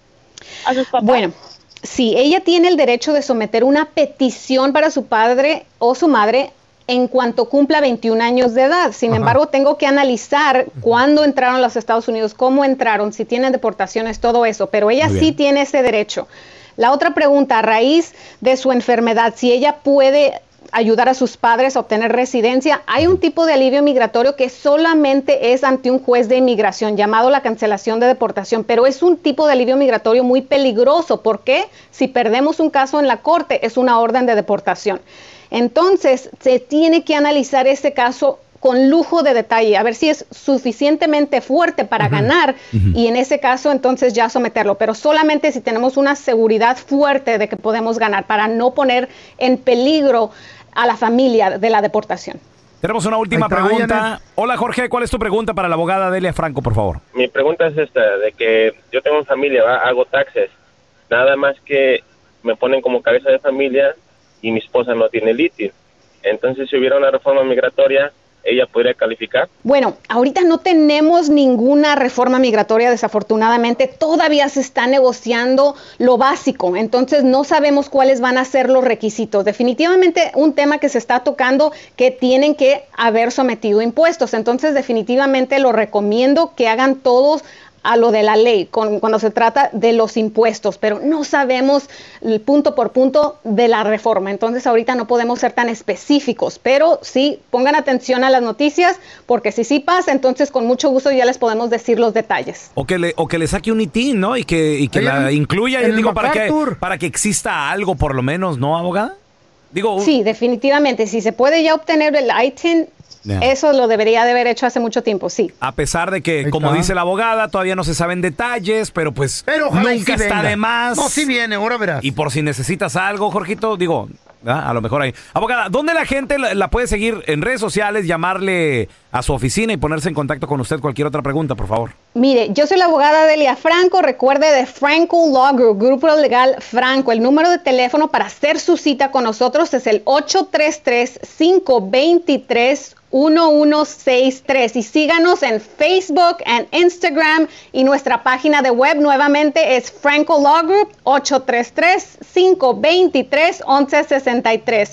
¿A sus papás? Bueno, sí, ella tiene el derecho de someter una petición para su padre o su madre en cuanto cumpla veintiún años de edad. Sin Ajá. embargo, tengo que analizar cuándo entraron a los Estados Unidos, cómo entraron, si tienen deportaciones, todo eso. Pero ella Muy sí bien. tiene ese derecho. La otra pregunta, a raíz de su enfermedad, si ella puede ayudar a sus padres a obtener residencia, hay un tipo de alivio migratorio que solamente es ante un juez de inmigración, llamado la cancelación de deportación, pero es un tipo de alivio migratorio muy peligroso, porque si perdemos un caso en la corte, es una orden de deportación. Entonces, se tiene que analizar ese caso con lujo de detalle, a ver si es suficientemente fuerte para ganar, y en ese caso entonces ya someterlo, pero solamente si tenemos una seguridad fuerte de que podemos ganar, para no poner en peligro a la familia de la deportación. Tenemos una última Ahí está, pregunta. Janet. Hola, Jorge. ¿Cuál es tu pregunta para la abogada Delia Franco, por favor? Mi pregunta es esta, de que yo tengo familia, ¿va? Hago taxes, nada más que me ponen como cabeza de familia y mi esposa no tiene litis. Entonces, si hubiera una reforma migratoria, ¿ella podría calificar? Bueno, ahorita no tenemos ninguna reforma migratoria, desafortunadamente. Todavía se está negociando lo básico, entonces no sabemos cuáles van a ser los requisitos. Definitivamente un tema que se está tocando, que tienen que haber sometido impuestos. Entonces definitivamente lo recomiendo que hagan todos a lo de la ley con, cuando se trata de los impuestos, pero no sabemos el punto por punto de la reforma. Entonces ahorita no podemos ser tan específicos, pero sí pongan atención a las noticias, porque si sí pasa, entonces con mucho gusto ya les podemos decir los detalles. O que le, o que le saque un I T I N, ¿no? Y que, y que Oye, la incluya, el digo, para que, MacArthur. para que exista algo por lo menos, ¿no, abogada? Digo, un- Sí, definitivamente. Si se puede ya obtener el I T I N, Ya. eso lo debería de haber hecho hace mucho tiempo, sí. a pesar de que, Ahí como está. dice la abogada, todavía no se saben detalles, pero pues Pero ojalá y nunca sí está venga. de más. No, sí viene, ahora verás. Y por si necesitas algo, Jorgito, digo, ¿verdad? A lo mejor ahí. Abogada, ¿dónde la gente la, la puede seguir? En redes sociales, llamarle a su oficina y ponerse en contacto con usted. Cualquier otra pregunta, por favor. Mire, yo soy la abogada Delia Franco. Recuerde de Franco Law Group, Grupo Legal Franco. El número de teléfono para hacer su cita con nosotros es el ocho tres tres, cinco dos tres, uno uno seis tres. Y síganos en Facebook, en Instagram, y nuestra página de web nuevamente es Franco Law Group, ocho tres tres, cinco dos tres, uno uno seis tres.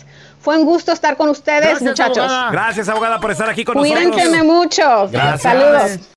Fue un gusto estar con ustedes, Gracias, muchachos. Abogada. Gracias, abogada, por estar aquí con Cuídense nosotros. mucho. Gracias. Saludos.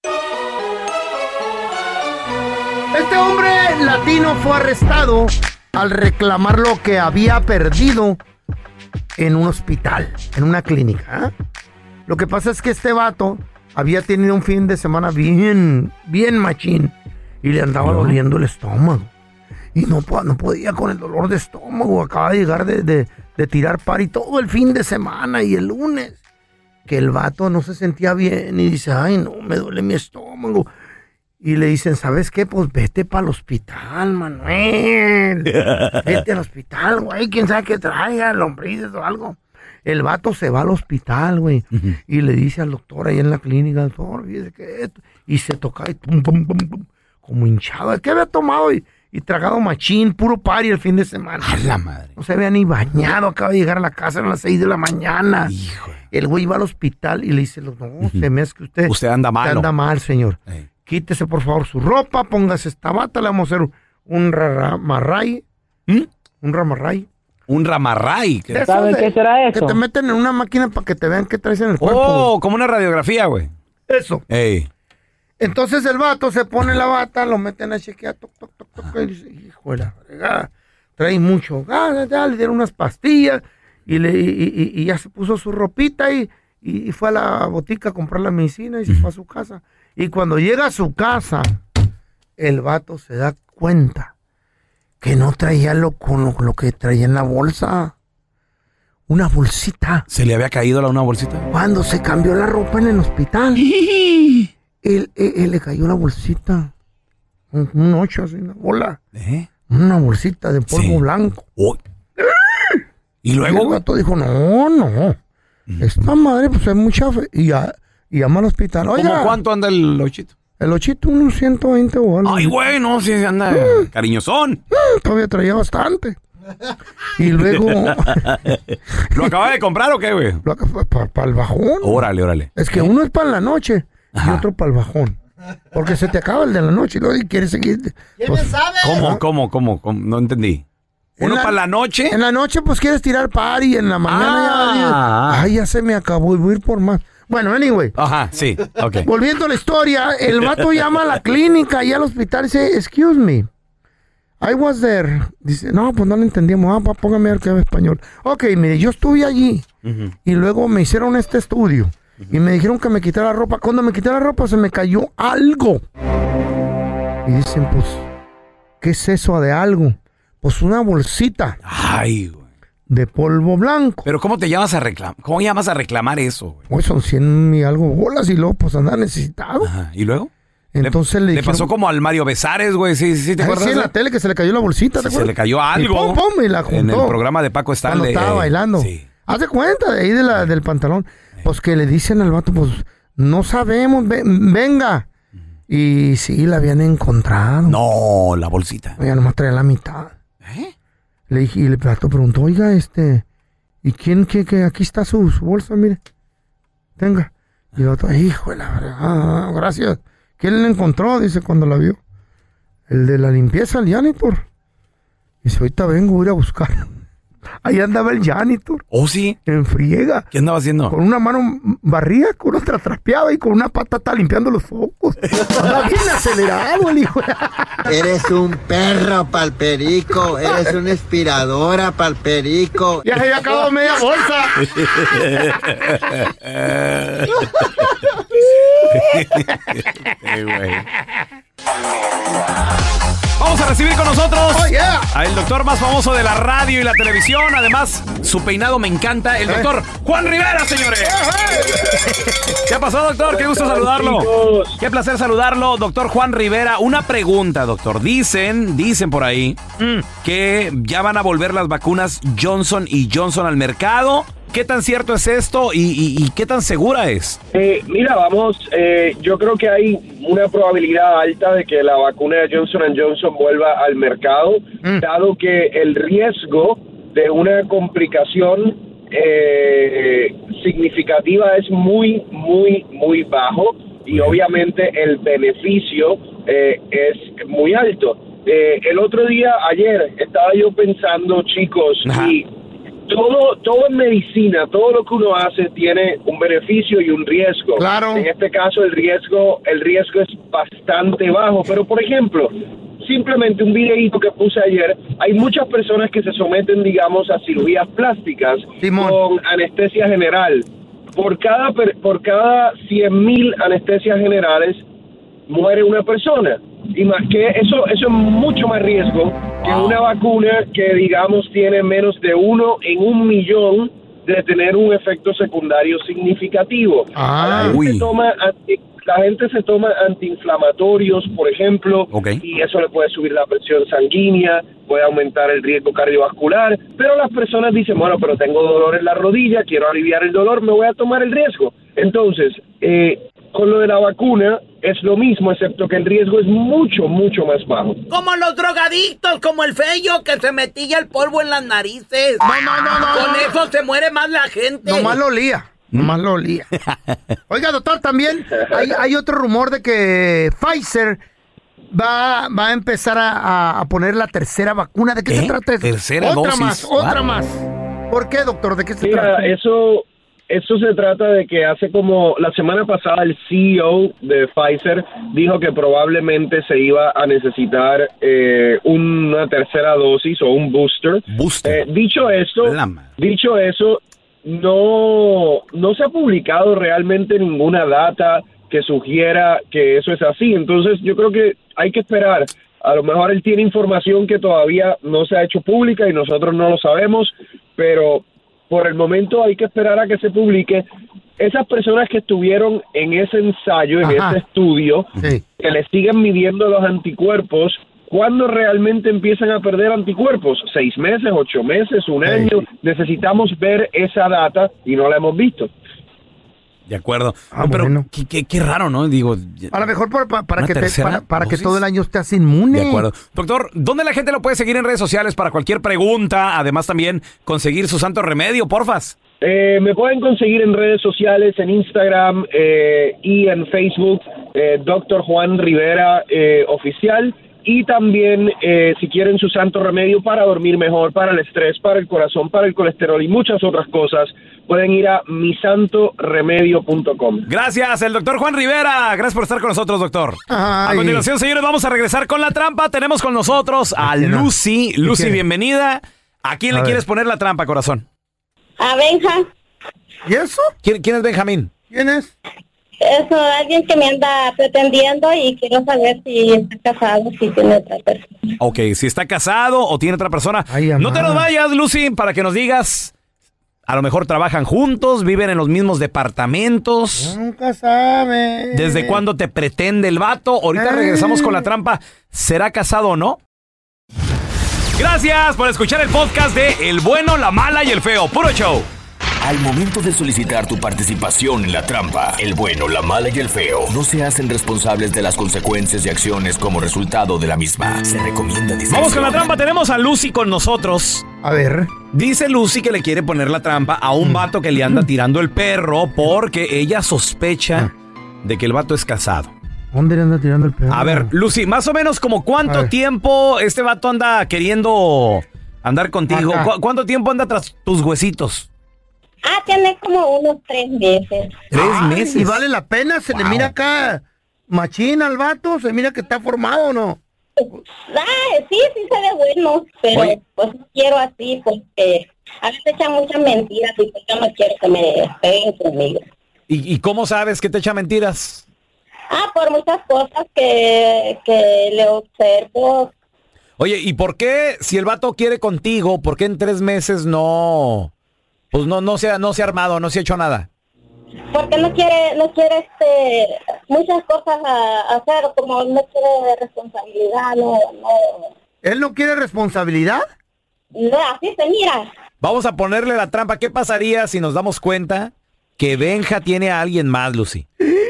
Este hombre latino fue arrestado al reclamar lo que había perdido en un hospital, en una clínica. ¿eh? Lo que pasa es que este vato había tenido un fin de semana bien, bien machín y le andaba ¿No? doliendo el estómago. Y no, no podía con el dolor de estómago. Acaba de llegar de, de, de tirar party todo el fin de semana y el lunes. Que el vato no se sentía bien y dice, ay no, me duele mi estómago. Y le dicen, ¿sabes qué? Pues vete para el hospital, Manuel. Vete al hospital, güey. ¿Quién sabe qué traiga? Lombrices o algo. El vato se va al hospital, güey. Uh-huh. Y le dice al doctor ahí en la clínica, doctor, fíjese que esto. Y se toca y pum, pum, pum, pum, como hinchado. ¿Qué había tomado? Y, y tragado machín, puro party el fin de semana. A la madre. No se había ni bañado. Acaba de llegar a la casa a las seis de la mañana. Hijo. El güey va al hospital y le dice, no, uh-huh. se me hace que usted... Usted anda mal. Usted anda mal, señor. Hey. Quítese, por favor, su ropa, póngase esta bata, le vamos a hacer un ramarray. ¿Mm? Un ramarray. Un ramarray. ¿Qué ¿Sabe qué será eso? Que te meten en una máquina para que te vean qué traes en el cuerpo. Oh, como una radiografía, güey. Eso. Ey. Entonces el vato se pone la bata, lo meten a chequear, toc, toc, toc, toc, y dice, hijo de la fregada, trae mucho gas, ya, le dieron unas pastillas, y, le, y, y, y ya se puso su ropita, y, y fue a la botica a comprar la medicina, y se fue a su casa. Y cuando llega a su casa, el vato se da cuenta que no traía lo, con lo, lo que traía en la bolsa. Una bolsita. ¿Se le había caído la una bolsita? Cuando se cambió la ropa en el hospital, él, él, él le cayó la bolsita. Un, un ocho, así, una bola. ¿Eh? Una bolsita de polvo sí. blanco. Oh. ¿Y luego? Y el vato dijo, no, no. Mm. Esta madre, pues hay mucha fe. Y ya... Y llama al hospital. Oiga, ¿cómo cuánto anda el ochito? El ochito, unos ciento veinte bolas. Ay, güey, no, si anda mm. cariñosón. Mm, todavía traía bastante. Y luego... ¿Lo acaba de comprar o qué, güey? Para pa el bajón. Órale, órale. Es que ¿Eh? uno es para la noche Ajá. y otro para el bajón. Porque se te acaba el de la noche y luego quieres seguir. ¿Quién pues, sabe? ¿Cómo, cómo, cómo, cómo? No entendí. ¿Uno para la noche? En la noche, pues quieres tirar party. En la mañana ah. ya... Ay, ya se me acabó y voy a ir por más. Bueno, anyway. Ajá, sí, ok. Volviendo a la historia, el vato llama a la clínica y al hospital y dice, excuse me, I was there. Dice, no, pues no lo entendíamos. Ah, póngame a ver que habla español. Ok, mire, yo estuve allí uh-huh. y luego me hicieron este estudio uh-huh. y me dijeron que me quitara la ropa. Cuando me quité la ropa se me cayó algo. Y dicen, pues, ¿qué es eso de algo? Pues una bolsita. Ay, güey. De polvo blanco. Pero ¿cómo te llamas a reclamar? ¿Cómo llamas a reclamar eso, güey? Pues son cien y algo bolas y luego pues anda necesitado. Ajá. ¿Y luego? Entonces le, le, le pasó como al Mario Besares, güey. Sí, sí, ¿te acuerdas? Sí, en la tele que se le cayó la bolsita, ¿te sí, acuerdas? Se le cayó algo. Y pum, pum, y la juntó. En el programa de Paco Stanley. Cuando estaba eh, bailando. Sí. Haz de cuenta de ahí de la, del pantalón. Eh. Pues que le dicen al vato, pues no sabemos, ve, venga. Uh-huh. Y sí, la habían encontrado. No, la bolsita. Ya nomás traía la mitad. ¿Eh? Le dije, y el vato preguntó, oiga, este... ¿Y quién, que, que aquí está su, su bolsa? Mire, tenga. Y el otro, hijo de la verdad, ah, gracias. ¿Quién la encontró? Dice cuando la vio. El de la limpieza, el janitor. Dice, ahorita vengo, voy a ir a buscar. Ahí andaba el janitor. ¿Oh, sí? En friega. ¿Qué andaba haciendo? Con una mano barría, con otra trapeaba y con una pata está limpiando los focos. Anda bien acelerado el hijo. Eres un perro palperico, eres una inspiradora palperico. Ya se había acabado media bolsa. Hey, güey. Vamos a recibir con nosotros oh, yeah. al doctor más famoso de la radio y la televisión. Además, su peinado me encanta. El doctor eh. Juan Rivera, señores. ¿Qué ha pasado, doctor? Qué gusto saludarlo. Qué placer saludarlo, doctor Juan Rivera. Una pregunta, doctor. Dicen, dicen por ahí mm. que ya van a volver las vacunas Johnson y Johnson al mercado. ¿Qué tan cierto es esto y, y, y qué tan segura es? Eh, mira, vamos, eh, yo creo que hay una probabilidad alta de que la vacuna de Johnson and Johnson vuelva al mercado, mm. dado que el riesgo de una complicación eh, significativa es muy, muy, muy bajo y obviamente el beneficio eh, es muy alto. Eh, el otro día, ayer, estaba yo pensando, chicos, Ajá. y todo, todo en medicina, todo lo que uno hace tiene un beneficio y un riesgo. Claro. En este caso el riesgo, el riesgo es bastante bajo, pero por ejemplo, simplemente un videíto que puse ayer, hay muchas personas que se someten, digamos, a cirugías plásticas Simón. con anestesia general. Por cada, por cada cien mil anestesias generales muere una persona. Y más que eso, eso es mucho más riesgo que una vacuna que, digamos, tiene menos de uno en un millón de tener un efecto secundario significativo. Ah, la, gente uy. toma anti, la gente se toma antiinflamatorios, por ejemplo, Okay. y eso le puede subir la presión sanguínea, puede aumentar el riesgo cardiovascular, pero las personas dicen, bueno, pero tengo dolor en la rodilla, quiero aliviar el dolor, me voy a tomar el riesgo. Entonces, eh, con lo de la vacuna es lo mismo, excepto que el riesgo es mucho, mucho más bajo. Como los drogadictos, como el feyo que se metía el polvo en las narices. No, no, no, no. Con no. eso se muere más la gente. Nomás lo olía. Nomás lo olía. Oiga, doctor, también hay, hay otro rumor de que Pfizer va, va a empezar a, a- a poner la tercera vacuna. ¿De qué, ¿Qué? se trata eso? Tercera otra dosis. más, otra Wow. más. ¿Por qué, doctor? ¿De qué se Mira, trata? eso, eso se trata de que hace como la semana pasada el C E O de Pfizer dijo que probablemente se iba a necesitar eh, una tercera dosis o un booster. Booster. Eh, dicho eso, La ma- dicho eso, no, no se ha publicado realmente ninguna data que sugiera que eso es así. Entonces yo creo que hay que esperar. A lo mejor él tiene información que todavía no se ha hecho pública y nosotros no lo sabemos, pero por el momento hay que esperar a que se publique. Esas personas que estuvieron en ese ensayo, en Ajá. ese estudio, Sí. que le siguen midiendo los anticuerpos, ¿cuándo realmente empiezan a perder anticuerpos? ¿Seis meses, ocho meses, un Sí. año? Necesitamos ver esa data y no la hemos visto. De acuerdo. Ah, No, pero bueno. qué, qué- qué raro, ¿no? Digo, A lo mejor para, para, para ¿Una que, te- tercera para, para que dosis? todo el año estés inmune. de acuerdo. Doctor, ¿dónde la gente lo puede seguir en redes sociales para cualquier pregunta? Además también conseguir su santo remedio, porfas. Eh, me pueden conseguir en redes sociales, en Instagram eh, y en Facebook, eh, doctor Juan Rivera eh, Oficial. Y también, eh, si quieren su santo remedio para dormir mejor, para el estrés, para el corazón, para el colesterol y muchas otras cosas, pueden ir a mi santo remedio punto com. Gracias, el doctor Juan Rivera. Gracias por estar con nosotros, doctor. A Ay. continuación, señores, vamos a regresar con la trampa. Tenemos con nosotros a ¿Quién no? Lucy. ¿Quién Lucy, quiere? bienvenida. ¿A quién A le ver. quieres poner la trampa, corazón? A Benja, ¿Y eso? ¿Quién, quién es Benjamín? ¿Quién es? es alguien que me anda pretendiendo y quiero saber si está casado, si tiene otra persona. Ok, si está casado o tiene otra persona. Ay, no amá. te nos vayas, Lucy, para que nos digas. A lo mejor trabajan juntos, viven en los mismos departamentos. Nunca sabe. ¿Desde cuándo te pretende el vato? Ahorita Ah. regresamos con la trampa. ¿Será casado o no? Gracias por escuchar el podcast de El Bueno, la Mala y el Feo. Puro show. Al momento de solicitar tu participación en la trampa, el bueno, la mala y el feo no se hacen responsables de las consecuencias y acciones como resultado de la misma. Se recomienda discreción. Vamos con la trampa. Tenemos a Lucy con nosotros. A ver. Dice Lucy que le quiere poner la trampa a un vato que le anda tirando el perro porque ella sospecha de que el vato es casado. ¿Dónde le anda tirando el perro? A ver, Lucy, más o menos como A cuánto ver. tiempo este vato anda queriendo andar contigo. Ajá. ¿Cu- ¿Cuánto tiempo anda tras tus huesitos? Ah, tiene como unos tres meses. Tres Ay, meses. ¿Y vale la pena? ¿Se le mira acá machina al vato? ¿Se mira que está formado o no? Ah, sí, sí se ve bueno, pero Oye. pues no quiero así porque a veces echan muchas mentiras y pues yo no quiero que me peguen conmigo. ¿Y, y cómo sabes que te echa mentiras? Ah, por muchas cosas que, que le observo. Oye, ¿y por qué si el vato quiere contigo, por qué en tres meses no, pues no, no se ha, no se ha armado, no se ha hecho nada? Porque no quiere, no quiere este, muchas cosas a, hacer, como no quiere responsabilidad, no, no, ¿Él no quiere responsabilidad? no, así se mira. Vamos a ponerle la trampa. ¿Qué pasaría si nos damos cuenta que Benja tiene a alguien más, Lucy?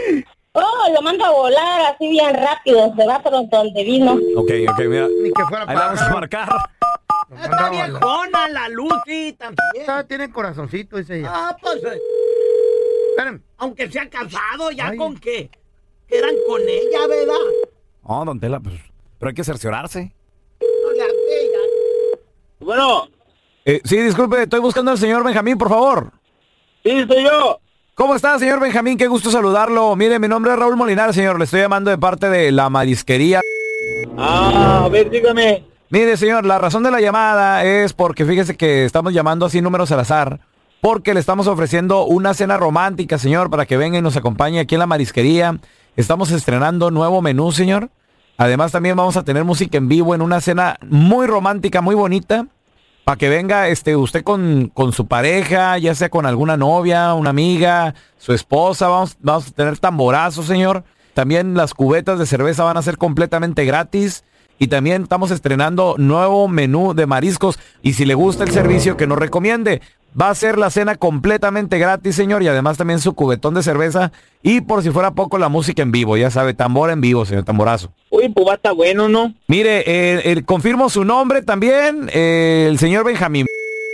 Oh, lo mando a volar así bien rápido, se va por donde vino. Ok, ok, mira. Ni que fuera Ahí la vamos a pájaro. marcar. Lo manda a volar. Viejona, la Lucy también. Ah, tiene corazoncito, dice ella. Ah, pues, eh, Esperen. aunque sea casado, ¿ya Ay. con qué? Quedan con ella, ¿verdad? Oh, don Tela, pues, pero hay que cerciorarse. No le hace ya. Bueno, Eh, sí, disculpe, estoy buscando al señor Benjamín, por favor. Sí, soy yo. ¿Cómo está, señor Benjamín? Qué gusto saludarlo. Mire, mi nombre es Raúl Molinar, señor. Le estoy llamando de parte de la marisquería. Ah, a ver, dígame. Mire, señor, la razón de la llamada es porque fíjese que estamos llamando así números al azar, porque le estamos ofreciendo una cena romántica, señor, para que venga y nos acompañe aquí en la marisquería. Estamos estrenando nuevo menú, señor. Además, también vamos a tener música en vivo en una cena muy romántica, muy bonita. Para que venga este, usted con, con su pareja, ya sea con alguna novia, una amiga, su esposa. Vamos, vamos a tener tamborazos, señor. También las cubetas de cerveza van a ser completamente gratis. Y también estamos estrenando nuevo menú de mariscos. Y si le gusta el servicio, que nos recomiende. Va a ser la cena completamente gratis, señor. Y además también su cubetón de cerveza. Y por si fuera poco, la música en vivo. Ya sabe, tambor en vivo, señor Tamborazo. Uy, pues va a estar bueno, ¿no? Mire, eh, eh, confirmo su nombre también. Eh, el señor Benjamín.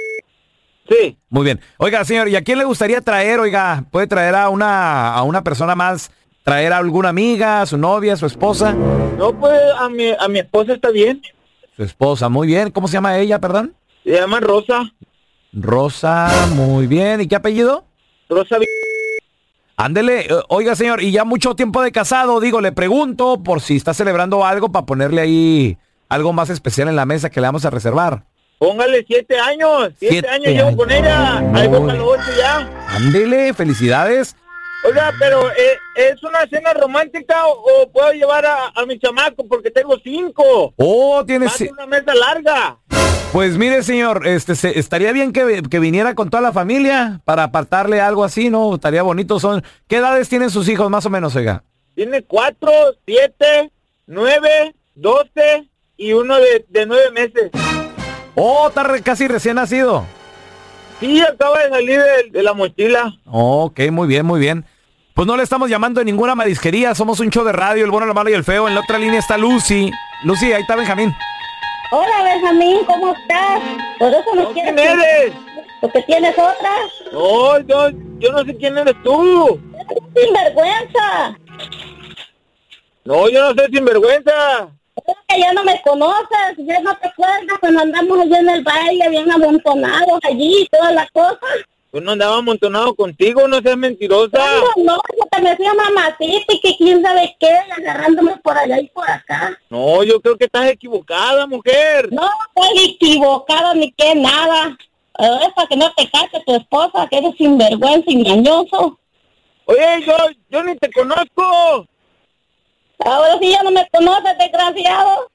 Sí. Muy bien. Oiga, señor, ¿y a quién le gustaría traer? Oiga, ¿puede traer a una, a una persona más? ¿Traer a alguna amiga, a su novia, a su esposa? No, pues a mi, a mi esposa está bien. Su esposa, muy bien. ¿Cómo se llama ella, perdón? Se llama Rosa. Rosa, muy bien. ¿Y qué apellido? Rosa. Ándele, eh, oiga, señor, y ya mucho tiempo de casado, digo, le pregunto por si está celebrando algo para ponerle ahí algo más especial en la mesa que le vamos a reservar. Póngale siete años. Siete, siete años llevo con ella. Ahí voy para los ocho ya. Ándele, felicidades. Oiga, pero eh, ¿es una cena romántica o, o puedo llevar a, a mi chamaco? Porque tengo cinco. Oh, tienes... una mesa larga. Pues mire, señor, este se, estaría bien que, que viniera con toda la familia para apartarle algo así, ¿no? Estaría bonito. Son ¿Qué edades tienen sus hijos, más o menos, oiga? Tiene cuatro, siete, nueve, doce y uno de, de nueve meses. Oh, está re, casi recién nacido. Sí, acaba de salir de, de la mochila. Ok, muy bien, muy bien. Pues no le estamos llamando de ninguna marisquería, somos un show de radio, el bueno, la mala y el feo. En la otra línea está Lucy. Lucy, ahí está Benjamín. Hola, Benjamín, ¿cómo estás? Por eso no quieres... ¿Quién eres? ¿Porque tienes otra? No, yo, yo no sé quién eres tú. ¡Sinvergüenza! No, yo no soy sinvergüenza. Es que ya no me conoces, ya no te acuerdas cuando andamos allá en el baile, bien amontonados allí y todas las cosas. Yo no andaba amontonado contigo, no seas mentirosa. No, no, yo te me decía mamacita y que quién sabe qué, agarrándome por allá y por acá. No, yo creo que estás equivocada, mujer. No estoy equivocada ni que nada. Es para que no te cache tu esposa, que eres sinvergüenza y mañoso. Oye, yo, yo ni te conozco. Ahora sí ya no me conoces, desgraciado.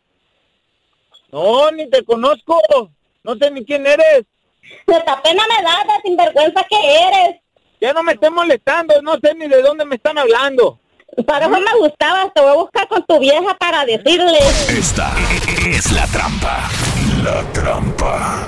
No, ni te conozco. No sé ni quién eres. Hasta pena me da de sinvergüenza que eres. Ya no me estés molestando, no sé ni de dónde me están hablando. Para eso me gustaba, te voy a buscar con tu vieja para decirle. Esta es la trampa. La trampa.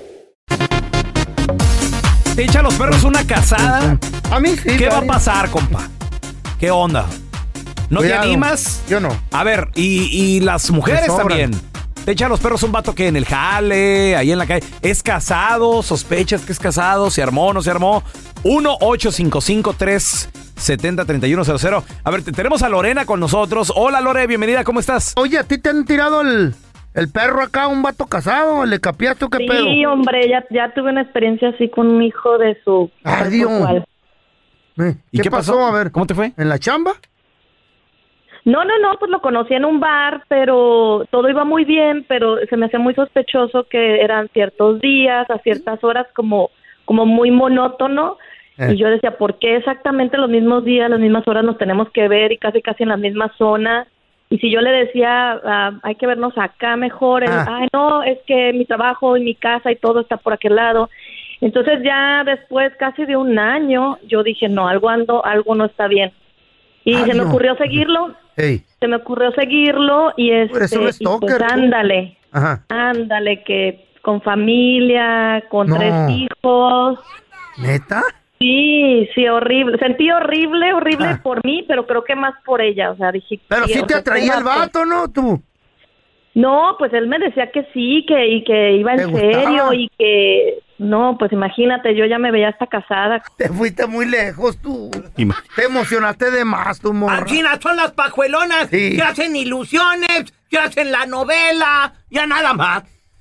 ¿Te echa a los perros una casada? A mí sí. ¿Qué va a Cari. pasar, compa? ¿Qué onda? ¿No Cuidado. te animas? Yo no. A ver, y, y las mujeres Me sobran. también. Te echa a los perros un vato que en el jale, ahí en la calle. ¿Es casado? ¿Sospechas que es casado? ¿Se armó o no se armó? uno ocho cinco cinco tres siete cero tres uno cero cero. A ver, te- tenemos a Lorena con nosotros. Hola, Lore, bienvenida, ¿cómo estás? Oye, ¿a ti te han tirado el, el perro acá a un vato casado? ¿Le capiaste o qué pedo? Sí, hombre, ya, ya tuve una experiencia así con un hijo de su... Ay, Dios. Eh, ¿Y ¿Qué, qué pasó? pasó? A ver. ¿Cómo te fue? ¿En la chamba? No, no, no, pues lo conocí en un bar, pero todo iba muy bien, pero se me hacía muy sospechoso que eran ciertos días, a ciertas horas, como, como muy monótono. Eh. Y yo decía, ¿por qué exactamente los mismos días, las mismas horas nos tenemos que ver y casi casi en la misma zona? Y si yo le decía, ah, hay que vernos acá mejor, él, Ah. ay, no, es que mi trabajo y mi casa y todo está por aquel lado. Entonces ya después casi de un año, yo dije, no, algo ando, algo no está bien. Y Ay, se me no. ocurrió seguirlo. Ey. Se me ocurrió seguirlo y este, eres un y pues stalker, tú. ándale, Ajá. ándale, que con familia, con No. tres hijos. ¿Neta? Sí, sí, horrible. Sentí horrible, horrible Ah. por mí, pero creo que más por ella. O sea, dije. Pero sí o te sea, atraía este el vato, ¿no? Tú. No, pues él me decía que sí, que y que iba ¿Te en gustaba? serio y que no, pues imagínate, yo ya me veía hasta casada. Te fuiste muy lejos, tú. Te emocionaste de más, tu morra. Alcina, son las pajuelonas Sí. que hacen ilusiones, que hacen la novela, ya nada más.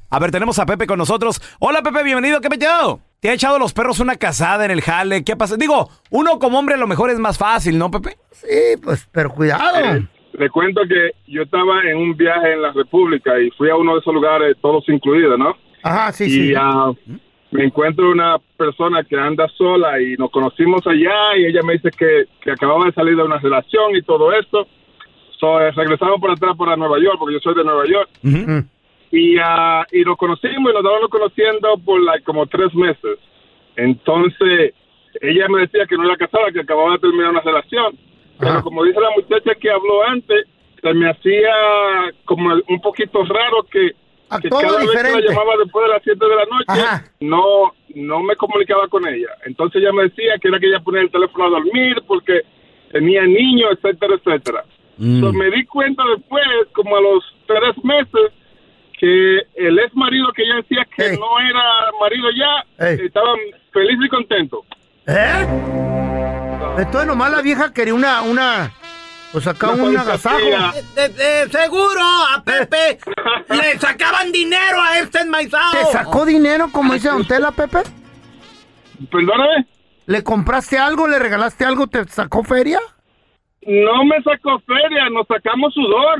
A ver, tenemos a Pepe con nosotros. Hola, Pepe, bienvenido. ¿Qué peteo? ¿Te ha echado los perros una casada en el jale? ¿Qué pasa? Digo, uno como hombre a lo mejor es más fácil, ¿no, Pepe? Sí, pues, pero cuidado. Eh, le cuento que yo estaba en un viaje en la República y fui a uno de esos lugares, todos incluidos, ¿no? Ajá, sí, y, sí. Y uh, me encuentro una persona que anda sola y nos conocimos allá y ella me dice que, que acababa de salir de una relación y todo esto. So, eh, regresamos por atrás para Nueva York, porque yo soy de Nueva York. Uh-huh. Y, uh, y nos conocimos y nos estábamos conociendo por like, como tres meses. Entonces, ella me decía que no era casada, que acababa de terminar una relación. Pero Ajá. como dice la muchacha que habló antes, se me hacía como un poquito raro que, que cada diferente. vez que la llamaba después de las siete de la noche, no no me comunicaba con ella. Entonces ella me decía que era que ella ponía el teléfono a dormir porque tenía niños, etcétera, etcétera. Mm. Entonces me di cuenta después, como a los tres meses, que el ex marido que ella decía que hey. no era marido ya, hey. estaba feliz y contento. ¿Eh? Entonces nomás la vieja quería una, una, pues acá no, un agasajo. De, de, de, seguro a Pepe eh. le sacaban dinero a este enmaizado. ¿Te sacó dinero como dice Don Tela, Pepe? Perdóname. ¿Le compraste algo, le regalaste algo, te sacó feria? No me sacó feria, nos sacamos sudor.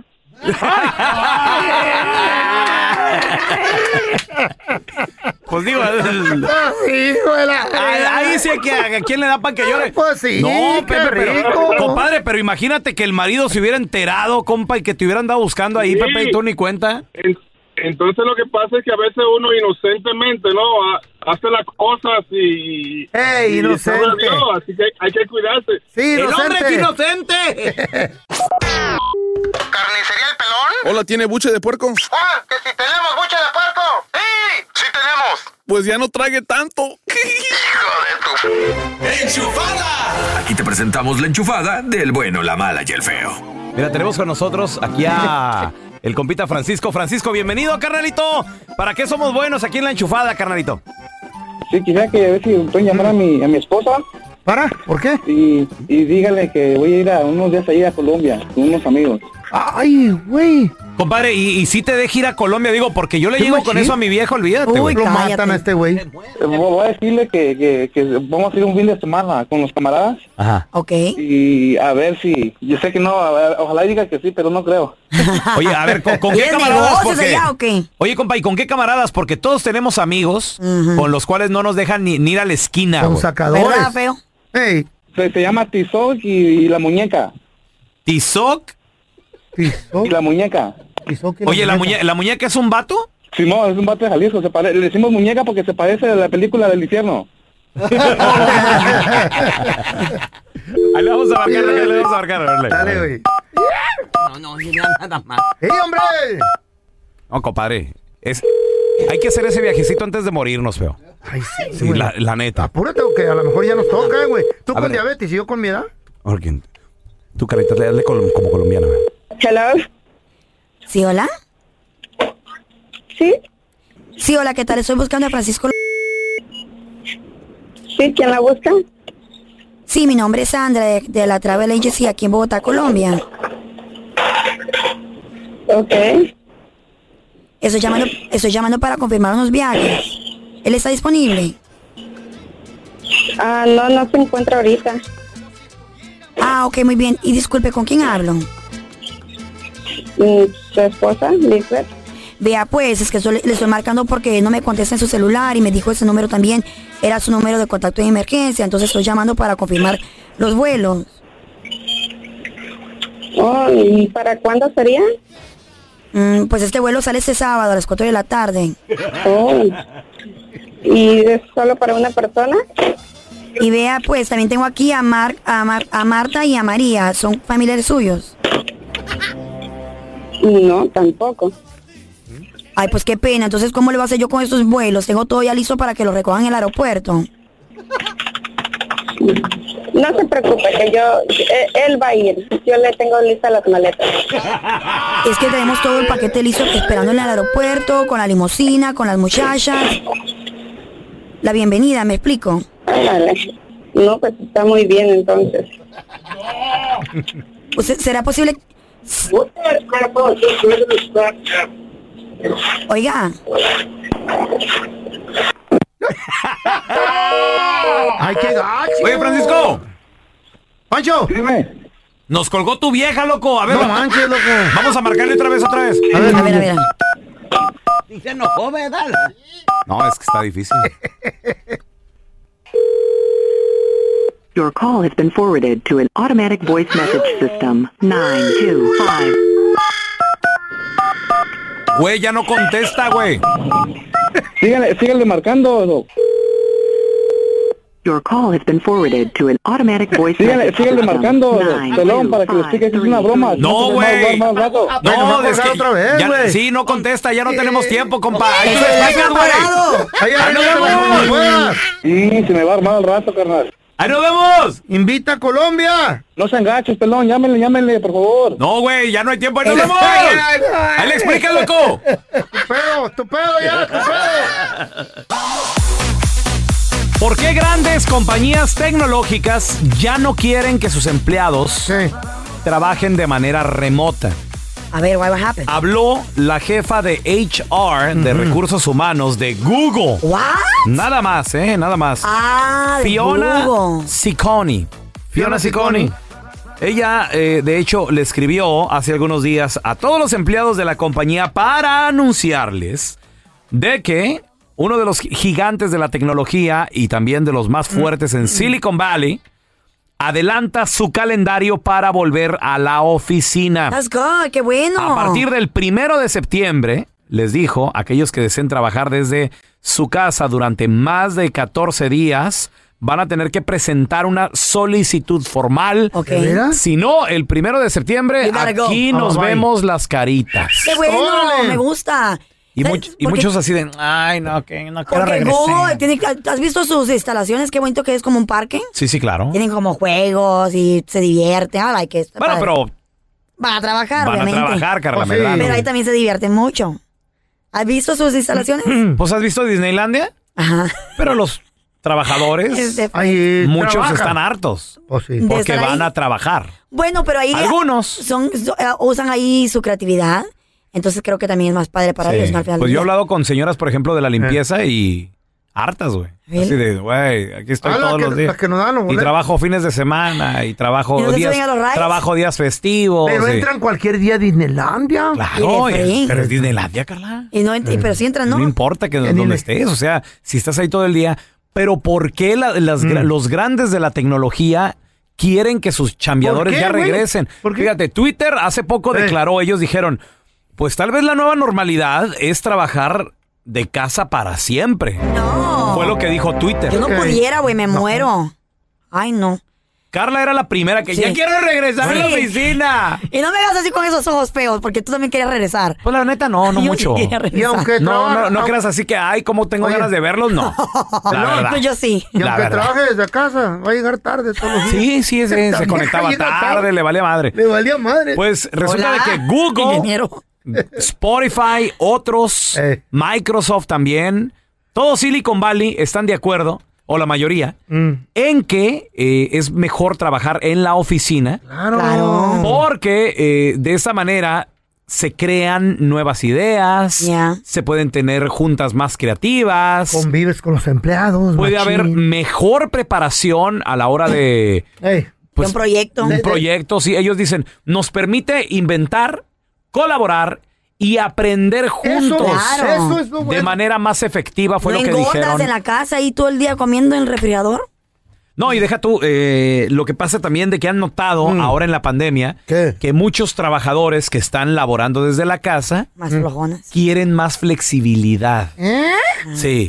Pues digo, el... ahí sí que a quién le da para que llore. Pues sí, no, Pepe, rico. Pero, compadre, pero imagínate que el marido se hubiera enterado, compa, y que te hubiera andado buscando ahí, sí. Pepe, y tú ni cuenta. En, entonces lo que pasa es que a veces uno inocentemente, ¿no? hace las cosas y... ¡Ey, inocente! Y Dios, así que hay, hay que cuidarse. Sí, ¡el inocente. hombre es inocente! ¿Carnicería El Pelón? Hola, ¿tiene buche de puerco? ¡Ah, que si tenemos buche de puerco! ¡Sí! ¡Sí tenemos! Pues ya no trague tanto. ¡Hijo de tu... ¡Enchufada! Aquí te presentamos la enchufada del bueno, la mala y el feo. Mira, tenemos con nosotros aquí a el compita Francisco. Francisco, bienvenido, carnalito. ¿Para qué somos buenos aquí en la enchufada, carnalito? Sí, quisiera que a ver si pueden llamar a mi, a mi esposa. ¿Para? ¿Por qué? Y, y dígale que voy a ir a unos días ahí a Colombia con unos amigos. Ay, güey. Compadre, ¿y, y si te deje ir a Colombia? Digo, porque yo le llego con eso a mi viejo, olvídate, güey. Lo matan a este güey. Voy a decirle que, que, que vamos a ir un fin de semana con los camaradas. Ajá. Ok. Y a ver si... Yo sé que no, a ver, ojalá diga que sí, pero no creo. Oye, a ver, ¿con, con qué camaradas? Porque... allá, o qué? Oye, compa, ¿y con qué camaradas? Porque todos tenemos amigos uh-huh. con los cuales no nos dejan ni, ni ir a la esquina, Con güey. sacadores. ¿Verdad, feo? Hey. Se, se llama Tizoc y, y la muñeca. ¿Tizoc? ¿Tizoc? Y la muñeca. Tizoc y la Oye, muñeca. ¿la, muñe- ¿la muñeca es un vato? Sí, no, es un vato de Jalisco. Se pare- le decimos muñeca porque se parece a la película del infierno. Ahí le vamos a marcar, ahí le vamos a marcar. Dale, Dale, güey. No, no, ni nada más. ¡Ey, hombre! No, compadre. Es... Hay que hacer ese viajecito antes de morirnos, feo. Ay, sí, Sí, la, la neta. Apúrate, que a lo mejor ya nos toca, güey. Tú A con ver. diabetes y yo con mi edad. Orkin, tú, carita, le hazle como, como colombiana. güey. Hello. ¿Sí, hola? Sí. Sí, hola, ¿qué tal? Estoy buscando a Francisco. Sí, ¿quién la busca? Sí, mi nombre es Sandra, de, de la Travel Agency aquí en Bogotá, Colombia. Ok. Estoy llamando, estoy llamando para confirmar unos viajes. ¿Él está disponible? Ah, no, no se encuentra ahorita. Ah, ok, muy bien. Y disculpe, ¿con quién hablo? Mm, ¿Su esposa, Lisbeth? Vea, pues, es que estoy- le estoy marcando porque no me contesta en su celular y me dijo ese número también era su número de contacto de emergencia, entonces estoy llamando para confirmar los vuelos. Oh, ¿y para cuándo sería? Mm, pues este vuelo sale este sábado a las cuatro de la tarde. Oh. ¿Y es solo para una persona? Y vea, pues, también tengo aquí a, Mar, a, Mar- a Marta y a María. ¿Son familiares suyos? No, tampoco. Ay, pues qué pena. Entonces, ¿cómo le voy a hacer yo con estos vuelos? Tengo todo ya listo para que los recojan en el aeropuerto. No se preocupe, que yo, eh, él va a ir. Yo le tengo listas las maletas. Es que tenemos todo el paquete listo esperando en el aeropuerto, con la limusina, con las muchachas. La bienvenida, ¿me explico? Vale. No, pues está muy bien entonces. ¿Usted, ¿Será posible? Oiga. Ay, qué gacho. Oye, Francisco. Pancho. Dime. Nos colgó tu vieja, loco. A ver. No manches, loco. Vamos a marcarle otra vez, otra vez. A ver, a ver, a ver. Y se enojó, ¿verdad? No, es que está difícil. Your call has been forwarded to an automatic voice message system. nine two five. Güey, ya no contesta, güey. Síganle, síganle marcando, Doc. Your call has been forwarded to an automatic voice Síganle, message síganle system. marcando, Nine, pelón, two, para que le explique que es una broma. No, se güey. va a guardar más rato. No, no es que otra vez, ya- güey. sí, no contesta, ya no tenemos tiempo, compa. Ahí Eso te ya explicas, está güey. pagado. Ahí Ahí nos arréglate como vemos. puedas. Sí, se me va a armar al rato, carnal. ¡Ahí nos vemos! Invita a Colombia. No se engaches, pelón, llámenle, llámenle, por favor. No, güey, ya no hay tiempo, ahí nos Ay, vemos. ay, ay. Ahí le explicas, loco. Tu pedo, tu pedo ya, tu pedo. ¿Por qué grandes compañías tecnológicas ya no quieren que sus empleados Sí. trabajen de manera remota? A ver, what happened? Habló la jefa de H R, de Recursos Humanos de Google. What? Nada más, ¿eh? Nada más. Ah, de Fiona Google. Ciccone. Fiona Ciccone. Ella, eh, de hecho, le escribió hace algunos días a todos los empleados de la compañía para anunciarles de que uno de los gigantes de la tecnología y también de los más fuertes en Silicon Valley adelanta su calendario para volver a la oficina. That's good, qué bueno. A partir del primero de septiembre, les dijo, aquellos que deseen trabajar desde su casa durante más de catorce días, van a tener que presentar una solicitud formal. Ok. ¿De veras? Si no, el primero de septiembre, You gotta go. aquí Oh, nos bye. vemos las caritas. Qué bueno, Órale. me gusta. Y, ¿Sabes? much- y Porque- muchos así de, ay, no, que no quiero Porque regresar. Google tiene, ¿has visto sus instalaciones? Qué bonito que es como un parque. Sí, sí, claro. Tienen como juegos y se divierten. I like it. Está Bueno, padre. pero Van a trabajar, van a obviamente. trabajar, Carla Oh, sí. Medrano. Pero ahí también se divierten mucho. ¿Has visto sus instalaciones? ¿Pues has visto Disneylandia? Ajá. Pero los Es trabajadores, de- Ahí muchos trabaja. están hartos. Oh, sí. De Porque estar van ahí. a trabajar. Bueno, pero ahí Algunos. son, son- eh, usan ahí su creatividad. Entonces creo que también es más padre para Sí. ellos, ¿no? Al final Pues del yo he día. hablado con señoras, por ejemplo, de la limpieza y hartas, güey. ¿Really? Así de, güey, aquí estoy Ah, la todos que- los días. las que nos dan los y boletos. trabajo fines de semana y trabajo ¿Y no se días, suben a los rides? trabajo días festivos. Pero y- entran cualquier día a Disneylandia. Claro, Y de y- free. pero es Disneylandia, Carla. Y no, ent- y- pero sí entran, ¿no? No importa que En donde Disney. estés, o sea, si estás ahí todo el día. Pero ¿por qué la- las gra- Mm. los grandes de la tecnología quieren que sus chambeadores ¿Por qué, ya güey? regresen? ¿Por qué? Fíjate, Twitter hace poco Eh. declaró, ellos dijeron, pues tal vez la nueva normalidad es trabajar de casa para siempre. No. Fue lo que dijo Twitter. Yo no Ok. pudiera, güey, me muero. Ay, no. Carla era la primera que Sí. ya quiero regresar a la Sí. oficina. Y no me hagas así con esos ojos feos, porque tú también querías regresar. Pues la neta no, no Yo mucho. quería regresar. Y aunque No, trabaja- no, no creas así que, ay, cómo tengo Oye. ganas de verlos, no. La No, verdad. pues yo sí. Y La aunque verdad. trabaje desde casa, va a llegar tarde todos los días. Sí, sí, ese- se También conectaba llega tarde, le valía madre. Le valía madre. Pues resulta Hola, de que Google, ingeniero. Spotify, otros, Eh. Microsoft también, todo Silicon Valley están de acuerdo, o la mayoría, Mm, en que eh, es mejor trabajar en la oficina claro. Claro. porque eh, de esa manera se crean nuevas ideas, Ya. se pueden tener juntas más creativas, Convives con los empleados. puede machín. haber mejor preparación a la hora de... Ey, pues, un proyecto. un proyecto, sí, ellos dicen, nos permite inventar, colaborar y aprender juntos Claro. eso es lo de bueno. manera más efectiva, fue ¿No lo que engordas dijeron. en la casa y todo el día comiendo en el refrigerador? No, y deja tú, eh, lo que pasa también de que han notado Mm. ahora en la pandemia ¿Qué? que muchos trabajadores que están laborando desde la casa Más flojonas. quieren más flexibilidad. ¿Eh? Sí.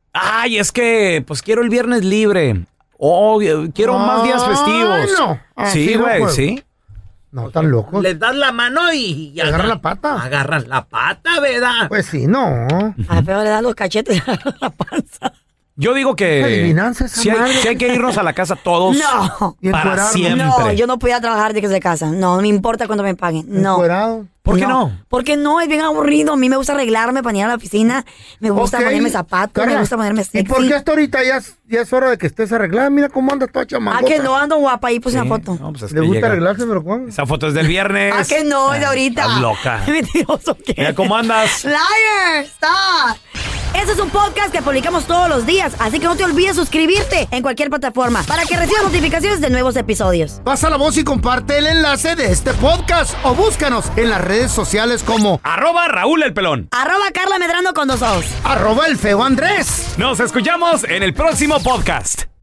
Ay, es que pues quiero el viernes libre. Oh, eh, quiero más días Ay, festivos. no. Así Sí, no güey, puedo. sí. No, tan locos. Les das la mano y... y Agarran agar- la pata. Agarran la pata, ¿verdad? Pues sí, no. A peor le dan los cachetes a la panza. Yo digo que adivinanza esa si hay, madre. si hay que irnos a la casa todos No. para siempre. No, yo no podía trabajar desde casa. No, no me importa cuánto me paguen. No. Encuerado. ¿Por qué no? Porque no, es bien aburrido. A mí me gusta arreglarme para ir a la oficina. Me gusta Ok. ponerme zapatos, Carla, me gusta ponerme sexy. ¿Y por qué hasta ahorita ya es, ya es hora de que estés arreglada? Mira cómo andas toda ¿A chamacota. que no ando guapa? Ahí puse Sí, una foto. no, pues es ¿Le que gusta llega- arreglarse, pero Juan? Esa foto es del viernes. ¿A que no? Es de ahorita. Estás loca. Mentiroso, ¿qué? Mira cómo andas. Liar, stop. Este es un podcast que publicamos todos los días, así que no te olvides suscribirte en cualquier plataforma para que recibas notificaciones de nuevos episodios. Pasa la voz y comparte el enlace de este podcast o búscanos en las redes sociales como Arroba Raúl el Pelón. Arroba Carla Medrano con dos ojos. arroba el feo Andrés. Nos escuchamos en el próximo podcast.